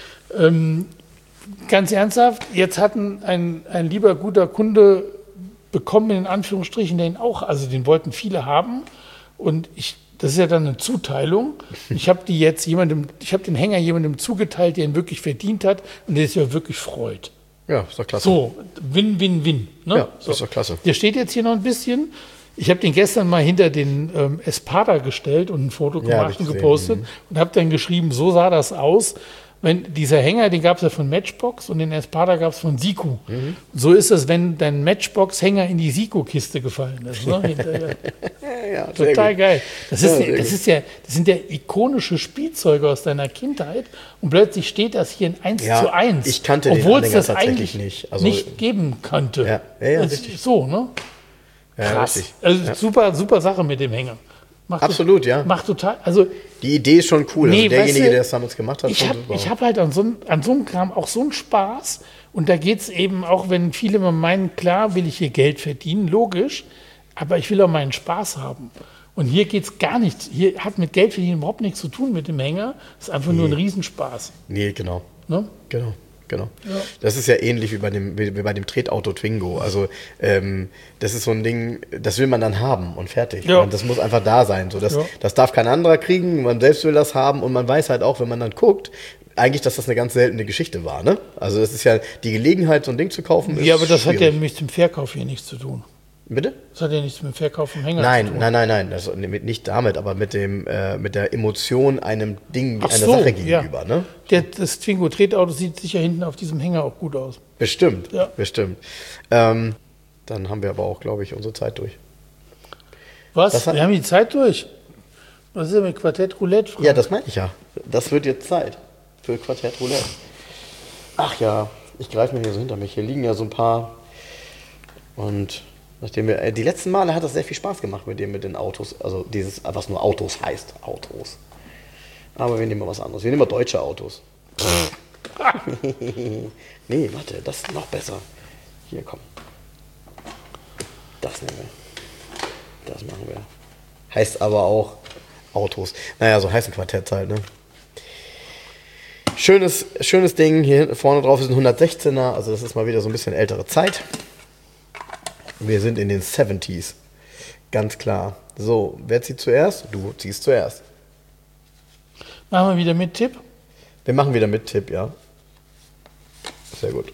Ganz ernsthaft, jetzt hat ein lieber guter Kunde bekommen, in Anführungsstrichen, den wollten viele haben. Und das ist ja dann eine Zuteilung. Ich habe den Hänger jemandem zugeteilt, der ihn wirklich verdient hat und der sich ja wirklich freut. Ja, ist doch klasse. So, Win, Win, Win. Ne? Ja, so. ist doch klasse. Der steht jetzt hier noch ein bisschen. Ich habe den gestern mal hinter den Espada gestellt und ein Foto gemacht und gepostet und habe dann geschrieben, so sah das aus. Wenn dieser Hänger, den gab es ja von Matchbox und den Espada gab es von Siku. So ist es, wenn dein Matchbox-Hänger in die Siku-Kiste gefallen ist. Ne? Ja, total geil. Das sind ja ikonische Spielzeuge aus deiner Kindheit und plötzlich steht das hier in 1:1. Ich kannte obwohl den es das tatsächlich eigentlich nicht. Also, nicht geben könnte. Ja, richtig. So, ne? Krass. Richtig. Also super Sache mit dem Hänger. Absolut, ja. Macht total, also die Idee ist schon cool. Nee, also derjenige, weißt du, der es damals gemacht hat, ich habe halt an so einem Kram auch so einen Spaß. Und da geht es eben auch, wenn viele immer meinen, klar will ich hier Geld verdienen, logisch, aber ich will auch meinen Spaß haben. Und hier geht es gar nichts. Hier hat mit Geld verdienen überhaupt nichts zu tun mit dem Hänger. Das ist einfach nur ein Riesenspaß. Nee, genau. Ne? Genau. Ja. Das ist ja ähnlich wie bei dem Tretauto Twingo. Also das ist so ein Ding, das will man dann haben und fertig. Ja. Und das muss einfach da sein. So, das darf kein anderer kriegen, man selbst will das haben und man weiß halt auch, wenn man dann guckt, eigentlich, dass das eine ganz seltene Geschichte war. Ne? Also das ist ja die Gelegenheit, so ein Ding zu kaufen. Ja, aber das hat ja mit dem Verkauf hier nichts zu tun. Bitte? Das hat ja nichts mit dem Verkauf vom Hänger zu tun. Nein. Das, nicht damit, aber mit der Emotion einer Sache gegenüber. Ja. Ne? Das Twingo-Tretauto sieht sicher hinten auf diesem Hänger auch gut aus. Bestimmt. Ja. Dann haben wir aber auch, glaube ich, unsere Zeit durch. Was? Wir haben die Zeit durch? Was ist denn mit Quartett Roulette? Frank? Ja, das meine ich ja. Das wird jetzt Zeit für Quartett Roulette. Ach ja, ich greife mir hier so hinter mich. Hier liegen ja so ein paar. Und nachdem die letzten Male hat das sehr viel Spaß gemacht mit den Autos. Also was nur Autos heißt. Autos. Aber wir nehmen mal was anderes. Wir nehmen mal deutsche Autos. Nee, warte, das ist noch besser. Hier, komm. Das nehmen wir. Das machen wir. Heißt aber auch Autos. Naja, so heißt ein Quartett halt, ne? Schönes Ding. Hier vorne drauf ist ein 116er. Also das ist mal wieder so ein bisschen ältere Zeit. Wir sind in den 70s. Ganz klar. So, wer zieht zuerst? Du ziehst zuerst. Machen wir wieder mit Tipp? Wir machen wieder mit Tipp, ja. Sehr gut.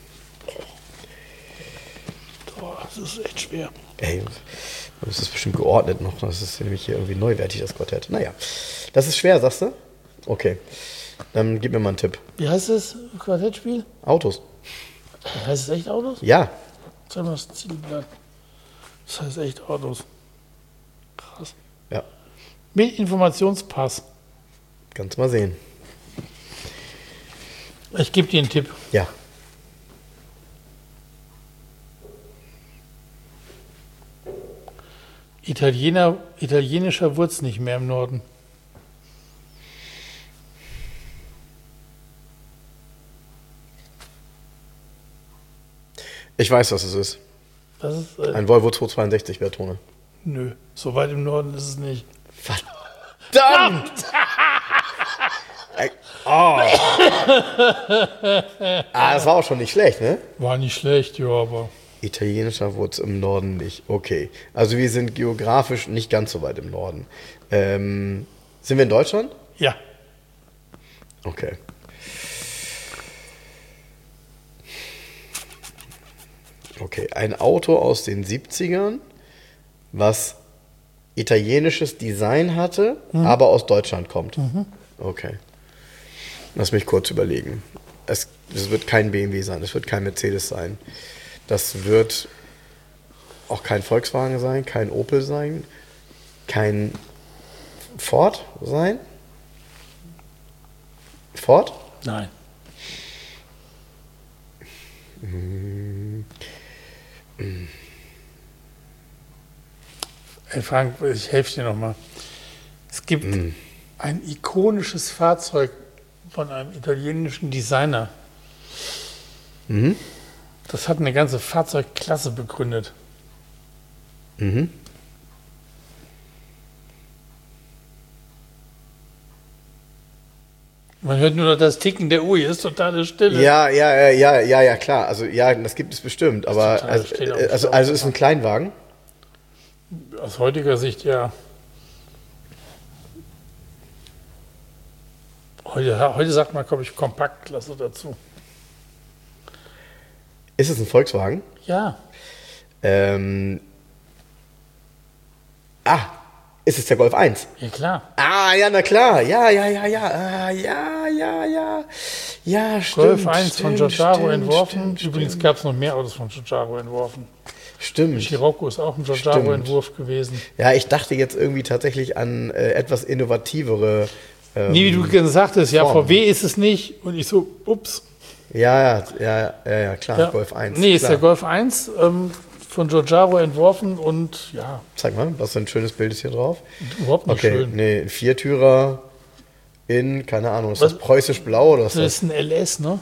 Oh, das ist echt schwer. Ey, das ist bestimmt geordnet noch. Das ist nämlich hier irgendwie neuwertig, das Quartett. Naja, das ist schwer, sagst du? Okay, dann gib mir mal einen Tipp. Wie heißt das Quartettspiel? Autos. Heißt es echt Autos? Ja. Zeig mal das Zielblatt. Das heißt echt Autos. Krass. Ja. Mit Informationspass. Kannst mal sehen. Ich gebe dir einen Tipp. Ja. Italienischer wurde es nicht mehr im Norden. Ich weiß, was es ist. Das ist, Ein Volvo 262 Bertone. Nö, so weit im Norden ist es nicht. Verdammt! Das war auch schon nicht schlecht, ne? War nicht schlecht, ja, aber... Italienischer Wurz im Norden nicht. Okay. Also wir sind geografisch nicht ganz so weit im Norden. Sind wir in Deutschland? Ja. Okay. Okay, ein Auto aus den 70ern, was italienisches Design hatte, aber aus Deutschland kommt. Okay. Lass mich kurz überlegen. Es wird kein BMW sein, es wird kein Mercedes sein. Das wird auch kein Volkswagen sein, kein Opel sein, kein Ford sein. Ford? Nein. Hey Frank, ich helfe dir nochmal. Es gibt ein ikonisches Fahrzeug von einem italienischen Designer. Das hat eine ganze Fahrzeugklasse begründet. Man hört nur noch das Ticken der Uhr, hier ist totale Stille. Ja, klar. Also ja, das gibt es bestimmt. Aber total also ist ein Kleinwagen. Aus heutiger Sicht ja. Heute sagt man, glaube ich, Kompaktklasse dazu. Ist es ein Volkswagen? Ja. Ist es der Golf 1? Ja, klar. Ja, na klar. Ja, stimmt. Golf 1 von Giugiaro stimmt, entworfen. stimmt, Übrigens gab es noch mehr Autos von Giugiaro entworfen. Stimmt. Scirocco ist auch ein Giugiaro-Entwurf gewesen. Ja, ich dachte jetzt irgendwie tatsächlich an etwas innovativere. Nee, wie du sagtest, ja, Form. VW ist es nicht. Und ich so, ups. Ja, klar, Ja. Golf 1. Nee, ist klar. der Golf 1 von Giugiaro entworfen und ja, Zeig mal, was für ein schönes Bild ist hier drauf. überhaupt nicht Okay, schön. nee, ein Viertürer in, keine Ahnung, ist das preußisch-blau oder was Das ist ist ein LS, ne?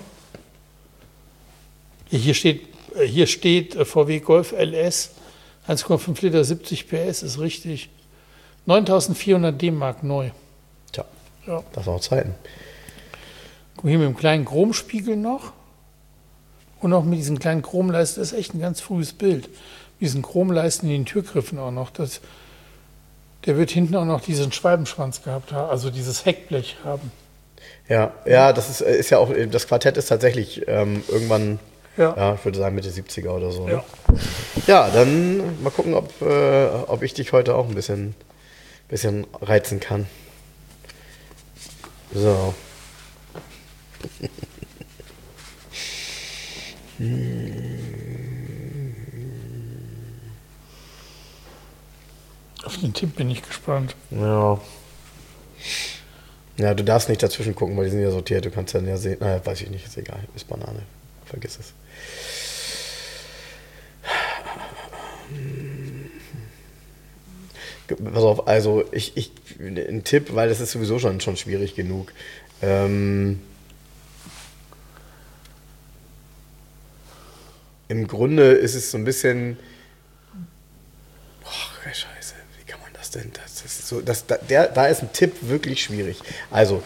Ja, hier steht VW Golf LS, 1,5 Liter, 70 PS, ist richtig. 9.400 D-Mark neu. Tja, Ja. das waren auch Zeiten. Guck mal, hier mit dem kleinen Chromspiegel noch. Und auch mit diesen kleinen Chromleisten, das ist echt ein ganz frühes Bild. Mit diesen Chromleisten in den Türgriffen auch noch. Der wird hinten auch noch diesen Schwalbenschwanz gehabt haben, also dieses Heckblech haben. Ja, das ist ja auch, das Quartett ist tatsächlich irgendwann, Ja. ich würde sagen Mitte 70er oder so. Ne? Ja. Ja, dann mal gucken, ob ich dich heute auch ein bisschen reizen kann. So. Auf den Tipp bin ich gespannt. Ja. Ja, du darfst nicht dazwischen gucken, weil die sind ja sortiert. Du kannst dann ja sehen. Naja, weiß ich nicht, ist egal. Ist Banane. Vergiss es. Pass auf, also ein Tipp, weil das ist sowieso schon schwierig genug. Im Grunde ist es so ein bisschen. Scheiße, wie kann man das denn? Das ist so, da ist ein Tipp wirklich schwierig. Also,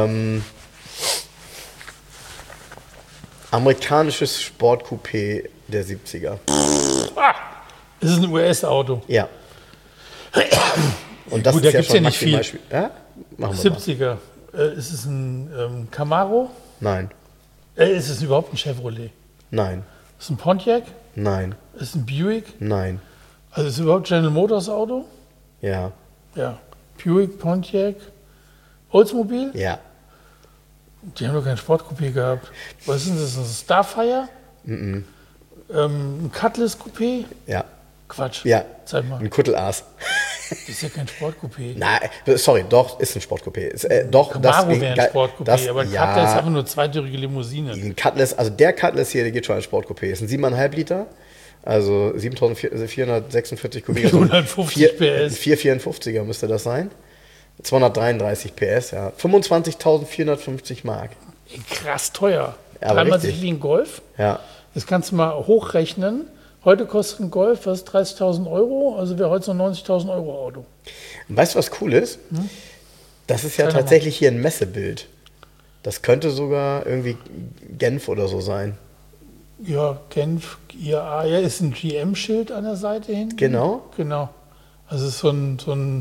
amerikanisches Sportcoupé der 70er. Es ist ein US-Auto. Ja. Und das Gut, ist da ja gibt's schon ja nicht maximal viel. Ja? Machen wir mal. 70er. Ist es ein Camaro? Nein. Ist es überhaupt ein Chevrolet? Nein. Ist es ein Pontiac? Nein. Ist es ein Buick? Nein. Also ist es überhaupt General Motors Auto? Ja. Ja. Buick, Pontiac, Oldsmobile? Ja. Die haben doch kein Sportcoupé gehabt. Was ist denn das? Ein Starfire? Ein Cutlass Coupé? Ja. Quatsch. Ja. Zeig mal. Ein Kuttelass. Das ist ja kein Sportcoupé. Nein, sorry, doch, ist ein Sportcoupé. Camaro wäre ein Sportcoupé, aber ein ja, Cutlass ist einfach nur zweitürige Limousine. ein Cutlass, also der Cutlass hier, der geht schon als Sportcoupé. Ist ein 7,5 Liter, also 7.446 Kubik. 450 PS. 454er müsste das sein. 233 PS, ja. 25.450 Mark. Krass teuer. Aber Dreimal richtig. sich wie ein Golf. Ja. Das kannst du mal hochrechnen. Heute kostet ein Golf, was, 30.000 Euro, also wäre heute so ein 90.000 Euro Auto. Und weißt du, was cool ist? Das ist ja tatsächlich hier ein Messebild. Das könnte sogar irgendwie Genf oder so sein. Ja, Genf, IAA, ja, ist ein GM-Schild an der Seite hinten. Genau. Genau. Also es ist so ein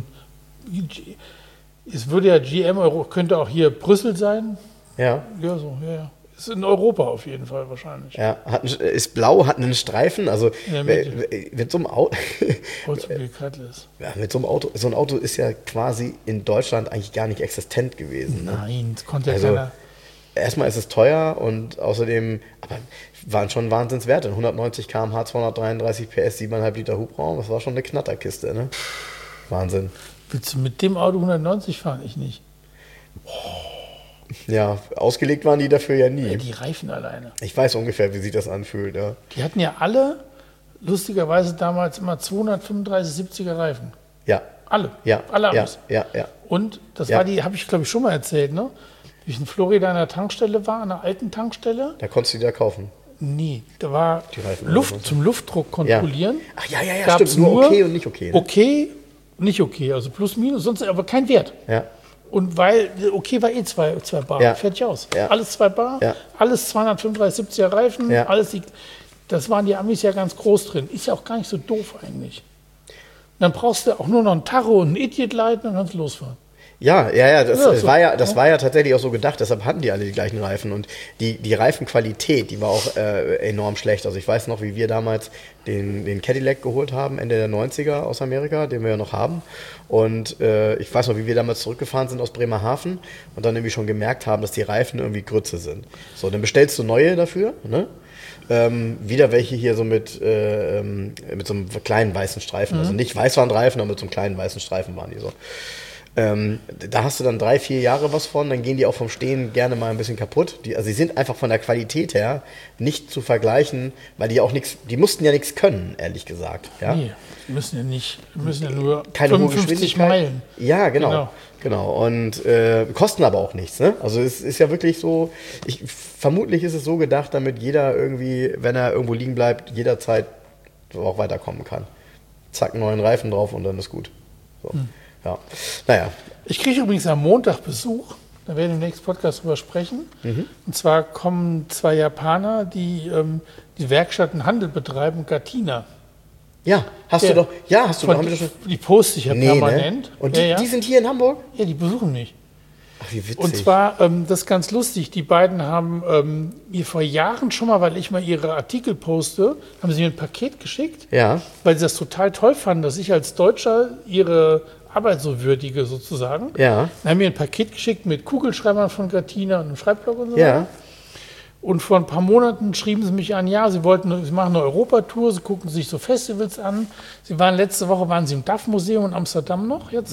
es würde ja GM, könnte auch hier Brüssel sein. Ja. Ja, so, ja. Ist in Europa auf jeden Fall wahrscheinlich. Ja, ist blau, hat einen Streifen, also mit so einem Auto. Ja, mit so einem Auto, so ein Auto ist ja quasi in Deutschland eigentlich gar nicht existent gewesen. Ne? Nein, das konnte ja Also keiner. erstmal ist es teuer und außerdem, aber waren schon Wahnsinnswerte. 190 km/h, 233 PS, 7,5 Liter Hubraum, das war schon eine Knatterkiste, ne? Wahnsinn. Willst du mit dem Auto 190 fahren? Ich nicht. Ja, ausgelegt waren die dafür ja nie. Ja, die Reifen alleine. Ich weiß ungefähr, wie sich das anfühlt, ja. Die hatten ja alle, lustigerweise damals immer 235 70er Reifen. Ja. Alle. Ja. Alle ja, Amis. ja, ja. Und das Ja. war die, habe ich glaube ich schon mal erzählt, ne? Wie ich in Florida an der Tankstelle war, an der alten Tankstelle. Da konntest du die da kaufen. Nee, da war Die Reifen Luft zum Luftdruck kontrollieren. Ach ja, Gab's stimmt. Nur okay und nicht okay. Ne? Okay, nicht okay, also plus, minus, sonst aber kein Wert. Ja. Und weil, okay war eh 2 Bar, Ja. fertig aus. Ja. Alles 2 Bar, Ja. alles 235 70er Reifen, Ja. alles, das waren die Amis ja ganz groß drin. Ist ja auch gar nicht so doof eigentlich. Dann brauchst du auch nur noch ein Tacho und ein Idiot-Light und dann kannst du losfahren. Ja, das so. war ja tatsächlich auch so gedacht, deshalb hatten die alle die gleichen Reifen und die Reifenqualität, die war auch enorm schlecht. Also ich weiß noch, wie wir damals den Cadillac geholt haben, Ende der 90er aus Amerika, den wir ja noch haben. Und ich weiß noch, wie wir damals zurückgefahren sind aus Bremerhaven und dann irgendwie schon gemerkt haben, dass die Reifen irgendwie Grütze sind. So, dann bestellst du neue dafür, ne? Wieder welche hier so mit so einem kleinen weißen Streifen, also nicht Weißwandreifen, aber mit so einem kleinen weißen Streifen waren die so. Da hast du dann 3-4 Jahre was von, dann gehen die auch vom Stehen gerne mal ein bisschen kaputt. Also die sind einfach von der Qualität her nicht zu vergleichen, weil die auch nichts, die mussten ja nichts können, ehrlich gesagt. Ja? Nee, die müssen ja nur Keine hohe 55 Geschwindigkeit. Meilen. Ja, genau. Und kosten aber auch nichts. Ne? Also es ist ja wirklich so, vermutlich ist es so gedacht, damit jeder irgendwie, wenn er irgendwo liegen bleibt, jederzeit auch weiterkommen kann. Zack, einen neuen Reifen drauf und dann ist gut. So. Ja. Naja. Ich kriege übrigens am Montag Besuch, da werden wir im nächsten Podcast drüber sprechen. Und zwar kommen 2 Japaner, die die Werkstatt und Handel betreiben, Gardena. Ja, hast du doch haben wir doch schon. Die poste ich ja permanent. Ne? Und die sind hier in Hamburg? Ja, die besuchen mich. Ach, wie witzig. Und zwar, das ist ganz lustig, die beiden haben mir vor Jahren schon mal, weil ich mal ihre Artikel poste, haben sie mir ein Paket geschickt, Ja. weil sie das total toll fanden, dass ich als Deutscher ihre Arbeit so würdige sozusagen. Ja. Dann haben mir ein Paket geschickt mit Kugelschreibern von Gardena und einem Schreibblock und so Ja. weiter. Und vor ein paar Monaten schrieben sie mich an, ja, sie machen eine Europatour, sie gucken sich so Festivals an. Letzte Woche waren sie im DAF-Museum in Amsterdam noch jetzt.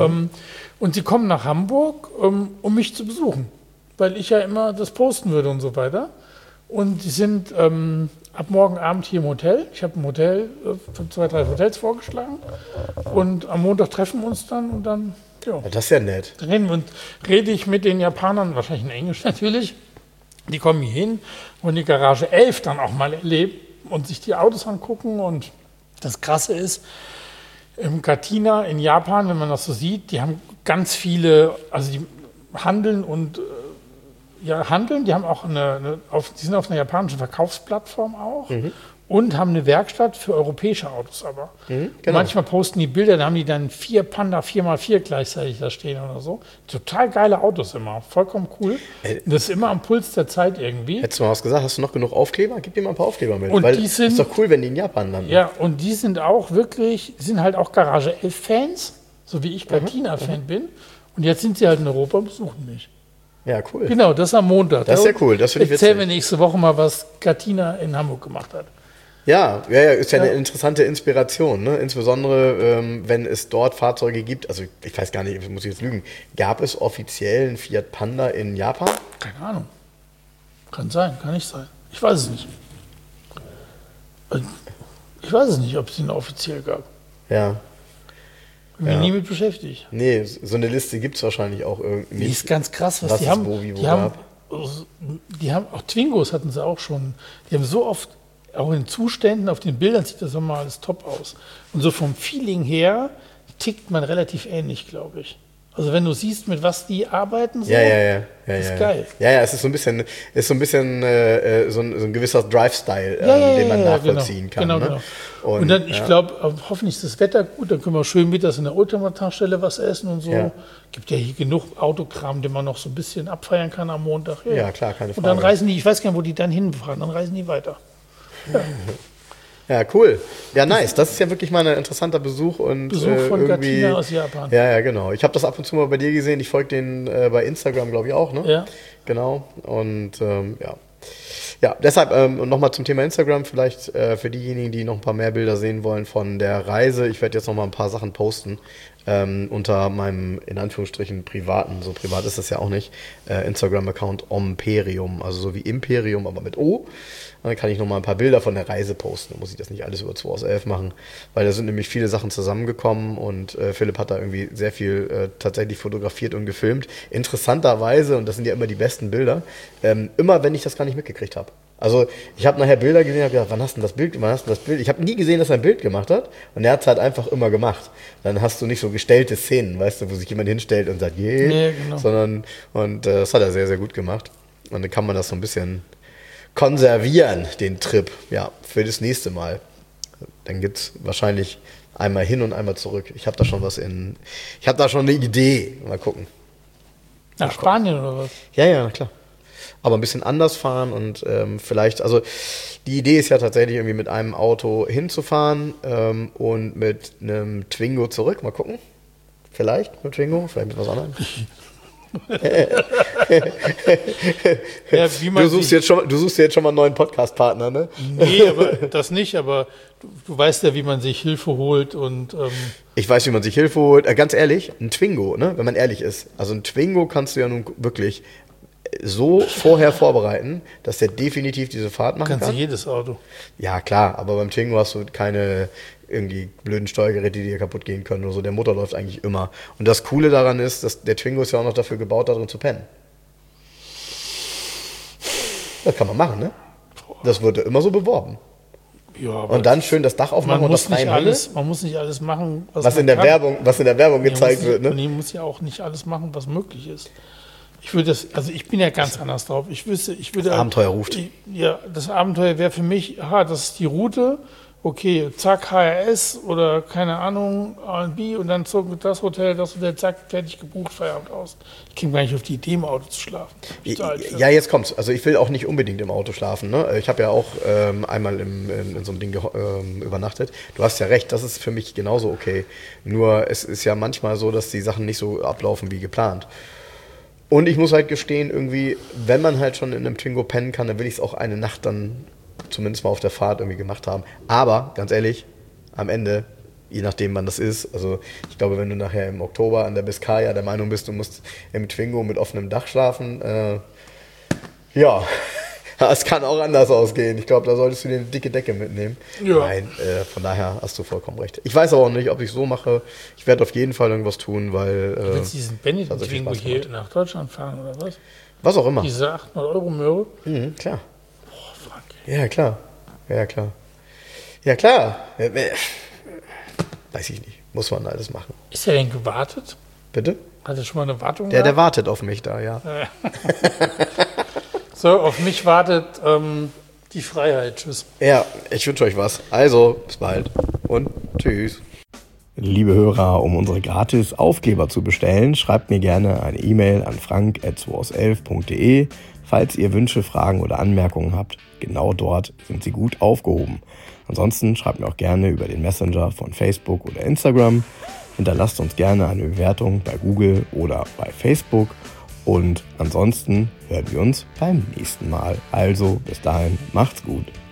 Und sie kommen nach Hamburg, um mich zu besuchen, weil ich ja immer das posten würde und so weiter. Und die sind ab morgen Abend hier im Hotel. Ich habe ein Hotel, 2, 3 Hotels vorgeschlagen. Und am Montag treffen wir uns dann und dann, ja. Das ist ja nett. Rede ich mit den Japanern, wahrscheinlich in Englisch natürlich. Die kommen hier hin und die Garage 11 dann auch mal erleben und sich die Autos angucken. Und das Krasse ist, im Gardena in Japan, wenn man das so sieht, die haben ganz viele, also die handeln und die haben auch die sind auf einer japanischen Verkaufsplattform auch und haben eine Werkstatt für europäische Autos aber. Genau. Manchmal posten die Bilder, da haben die dann 4 Panda 4x4 gleichzeitig da stehen oder so. Total geile Autos immer, vollkommen cool. Das ist immer am Puls der Zeit irgendwie. Hättest du mal was gesagt? Hast du noch genug Aufkleber? Gib dir mal ein paar Aufkleber mit. Und weil die ist sind- doch cool, wenn die in Japan landen. Ja, und die sind auch wirklich, die sind halt auch Garage 11 Fans, so wie ich Gardena-Fan bin. Und jetzt sind sie halt in Europa und besuchen mich. Ja, cool. Genau, das am Montag. Das ist ja cool, das finde ich Erzählen wir witzig. nächste Woche mal, was Gardena in Hamburg gemacht hat. Ja, ist ja eine interessante Inspiration, ne? Insbesondere, wenn es dort Fahrzeuge gibt, also ich weiß gar nicht, muss ich jetzt lügen, gab es offiziell einen Fiat Panda in Japan? Keine Ahnung. Kann sein, kann nicht sein. Ich weiß es nicht. Ich weiß es nicht, ob es ihn offiziell gab. Ja. Bin mich nie mit beschäftigt. Nee, so eine Liste gibt es wahrscheinlich auch irgendwie. Die ist ganz krass, was Was die es haben. wo, wie, wo Die haben auch Twingos hatten sie auch schon. Die haben so oft auch in Zuständen, auf den Bildern sieht das immer alles top aus. Und so vom Feeling her tickt man relativ ähnlich, glaube ich. Also wenn du siehst, mit was die arbeiten, so, ist geil. Ja, es ist so ein bisschen, so ein gewisser Drive-Style, den man nachvollziehen kann. Genau, ne? genau. Und dann, ich glaube, hoffentlich ist das Wetter gut, dann können wir schön mittags in der Oldtimer-Tankstelle was essen und so. Ja. Gibt ja hier genug Autokram, den man noch so ein bisschen abfeiern kann am Montag. Ja, klar, keine Frage. Und dann reisen die, ich weiß gar nicht, wo die dann hinfahren, dann reisen die weiter. Ja. Ja, cool. Ja, nice. Das ist ja wirklich mal ein interessanter Besuch. Und, Besuch von Gatina aus Japan. Ja, genau. Ich habe das ab und zu mal bei dir gesehen. Ich folge den bei Instagram, glaube ich, auch, ne? Ja. Genau. Und ja. Ja, deshalb nochmal zum Thema Instagram, vielleicht für diejenigen, die noch ein paar mehr Bilder sehen wollen von der Reise. Ich werde jetzt noch mal ein paar Sachen posten unter meinem, in Anführungsstrichen, privaten, so privat ist das ja auch nicht, Instagram-Account Omperium, also so wie Imperium, aber mit O. Dann kann ich noch mal ein paar Bilder von der Reise posten. Dann muss ich das nicht alles über 2 aus 11 machen, weil da sind nämlich viele Sachen zusammengekommen und Philipp hat da irgendwie sehr viel tatsächlich fotografiert und gefilmt. Interessanterweise, und das sind ja immer die besten Bilder, immer wenn ich das gar nicht mitgekriegt habe. Also ich habe nachher Bilder gesehen und habe gedacht, wann hast du das Bild? Ich habe nie gesehen, dass er ein Bild gemacht hat und er hat es halt einfach immer gemacht. Dann hast du nicht so gestellte Szenen, weißt du, wo sich jemand hinstellt und sagt, genau. sondern, und das hat er sehr, sehr gut gemacht. Und dann kann man das so ein bisschen konservieren, den Trip, ja, für das nächste Mal. Dann gibt es wahrscheinlich einmal hin und einmal zurück. Ich habe da schon eine Idee. Mal gucken. Nach Spanien oder was? Ja, klar. Aber ein bisschen anders fahren und vielleicht, also die Idee ist ja tatsächlich irgendwie mit einem Auto hinzufahren und mit einem Twingo zurück. Mal gucken. Vielleicht mit Twingo, vielleicht mit was anderem. Ja, du suchst jetzt schon mal einen neuen Podcast-Partner, ne? Nee, aber das nicht, aber du weißt ja, wie man sich Hilfe holt und ich weiß, wie man sich Hilfe holt. Ganz ehrlich, ein Twingo, ne? Wenn man ehrlich ist. Also ein Twingo kannst du ja nun wirklich so vorher vorbereiten, dass der definitiv diese Fahrt machen kann. Kannst du jedes Auto. Ja, klar, aber beim Twingo hast du keine irgendwie blöden Steuergeräte, die dir kaputt gehen können oder so. Der Motor läuft eigentlich immer. Und das Coole daran ist, dass der Twingo ist ja auch noch dafür gebaut, darin zu pennen. Das kann man machen, ne? Das wird immer so beworben. Ja, und dann schön das Dach aufmachen und das freien Himmel. Man muss nicht alles machen, was in der Werbung gezeigt wird, ne? Und man muss ja auch nicht alles machen, was möglich ist. Ich bin ja ganz anders drauf. Das Abenteuer ruft. Das Abenteuer wäre für mich, das ist die Route, okay, zack, HRS oder keine Ahnung, R&B und dann das Hotel, zack, fertig gebucht, Feierabend aus. Ich käme gar nicht auf die Idee, im Auto zu schlafen. Ja, jetzt kommt's. Also ich will auch nicht unbedingt im Auto schlafen. Ne? Ich habe ja auch einmal in so einem Ding übernachtet. Du hast ja recht, das ist für mich genauso okay. Nur es ist ja manchmal so, dass die Sachen nicht so ablaufen wie geplant. Und ich muss halt gestehen, irgendwie, wenn man halt schon in einem Twingo pennen kann, dann will ich es auch eine Nacht dann zumindest mal auf der Fahrt irgendwie gemacht haben. Aber, ganz ehrlich, am Ende, je nachdem wann das ist, also ich glaube, wenn du nachher im Oktober an der Biskaya der Meinung bist, du musst im Twingo mit offenem Dach schlafen, ja, es kann auch anders ausgehen. Ich glaube, da solltest du dir eine dicke Decke mitnehmen. Ja. Nein, von daher hast du vollkommen recht. Ich weiß aber auch nicht, ob ich es so mache. Ich werde auf jeden Fall irgendwas tun, weil... Du willst diesen Benetton-Twingo hier nach Deutschland fahren, oder was? Was auch immer. Diese 800-Euro-Möhre? Mhm, klar. Boah, fuck. Ja, klar. Ja, klar. Weiß ich nicht. Muss man alles machen. Ist er denn gewartet? Bitte? Hat er schon mal eine Wartung Der wartet auf mich da, ja. So, auf mich wartet die Freiheit. Tschüss. Ja, ich wünsche euch was. Also, bis bald und tschüss. Liebe Hörer, um unsere gratis Aufkleber zu bestellen, schreibt mir gerne eine E-Mail an frank@2aus11.de. Falls ihr Wünsche, Fragen oder Anmerkungen habt, genau dort sind sie gut aufgehoben. Ansonsten schreibt mir auch gerne über den Messenger von Facebook oder Instagram. Hinterlasst uns gerne eine Bewertung bei Google oder bei Facebook. Und ansonsten hören wir uns beim nächsten Mal. Also bis dahin, macht's gut.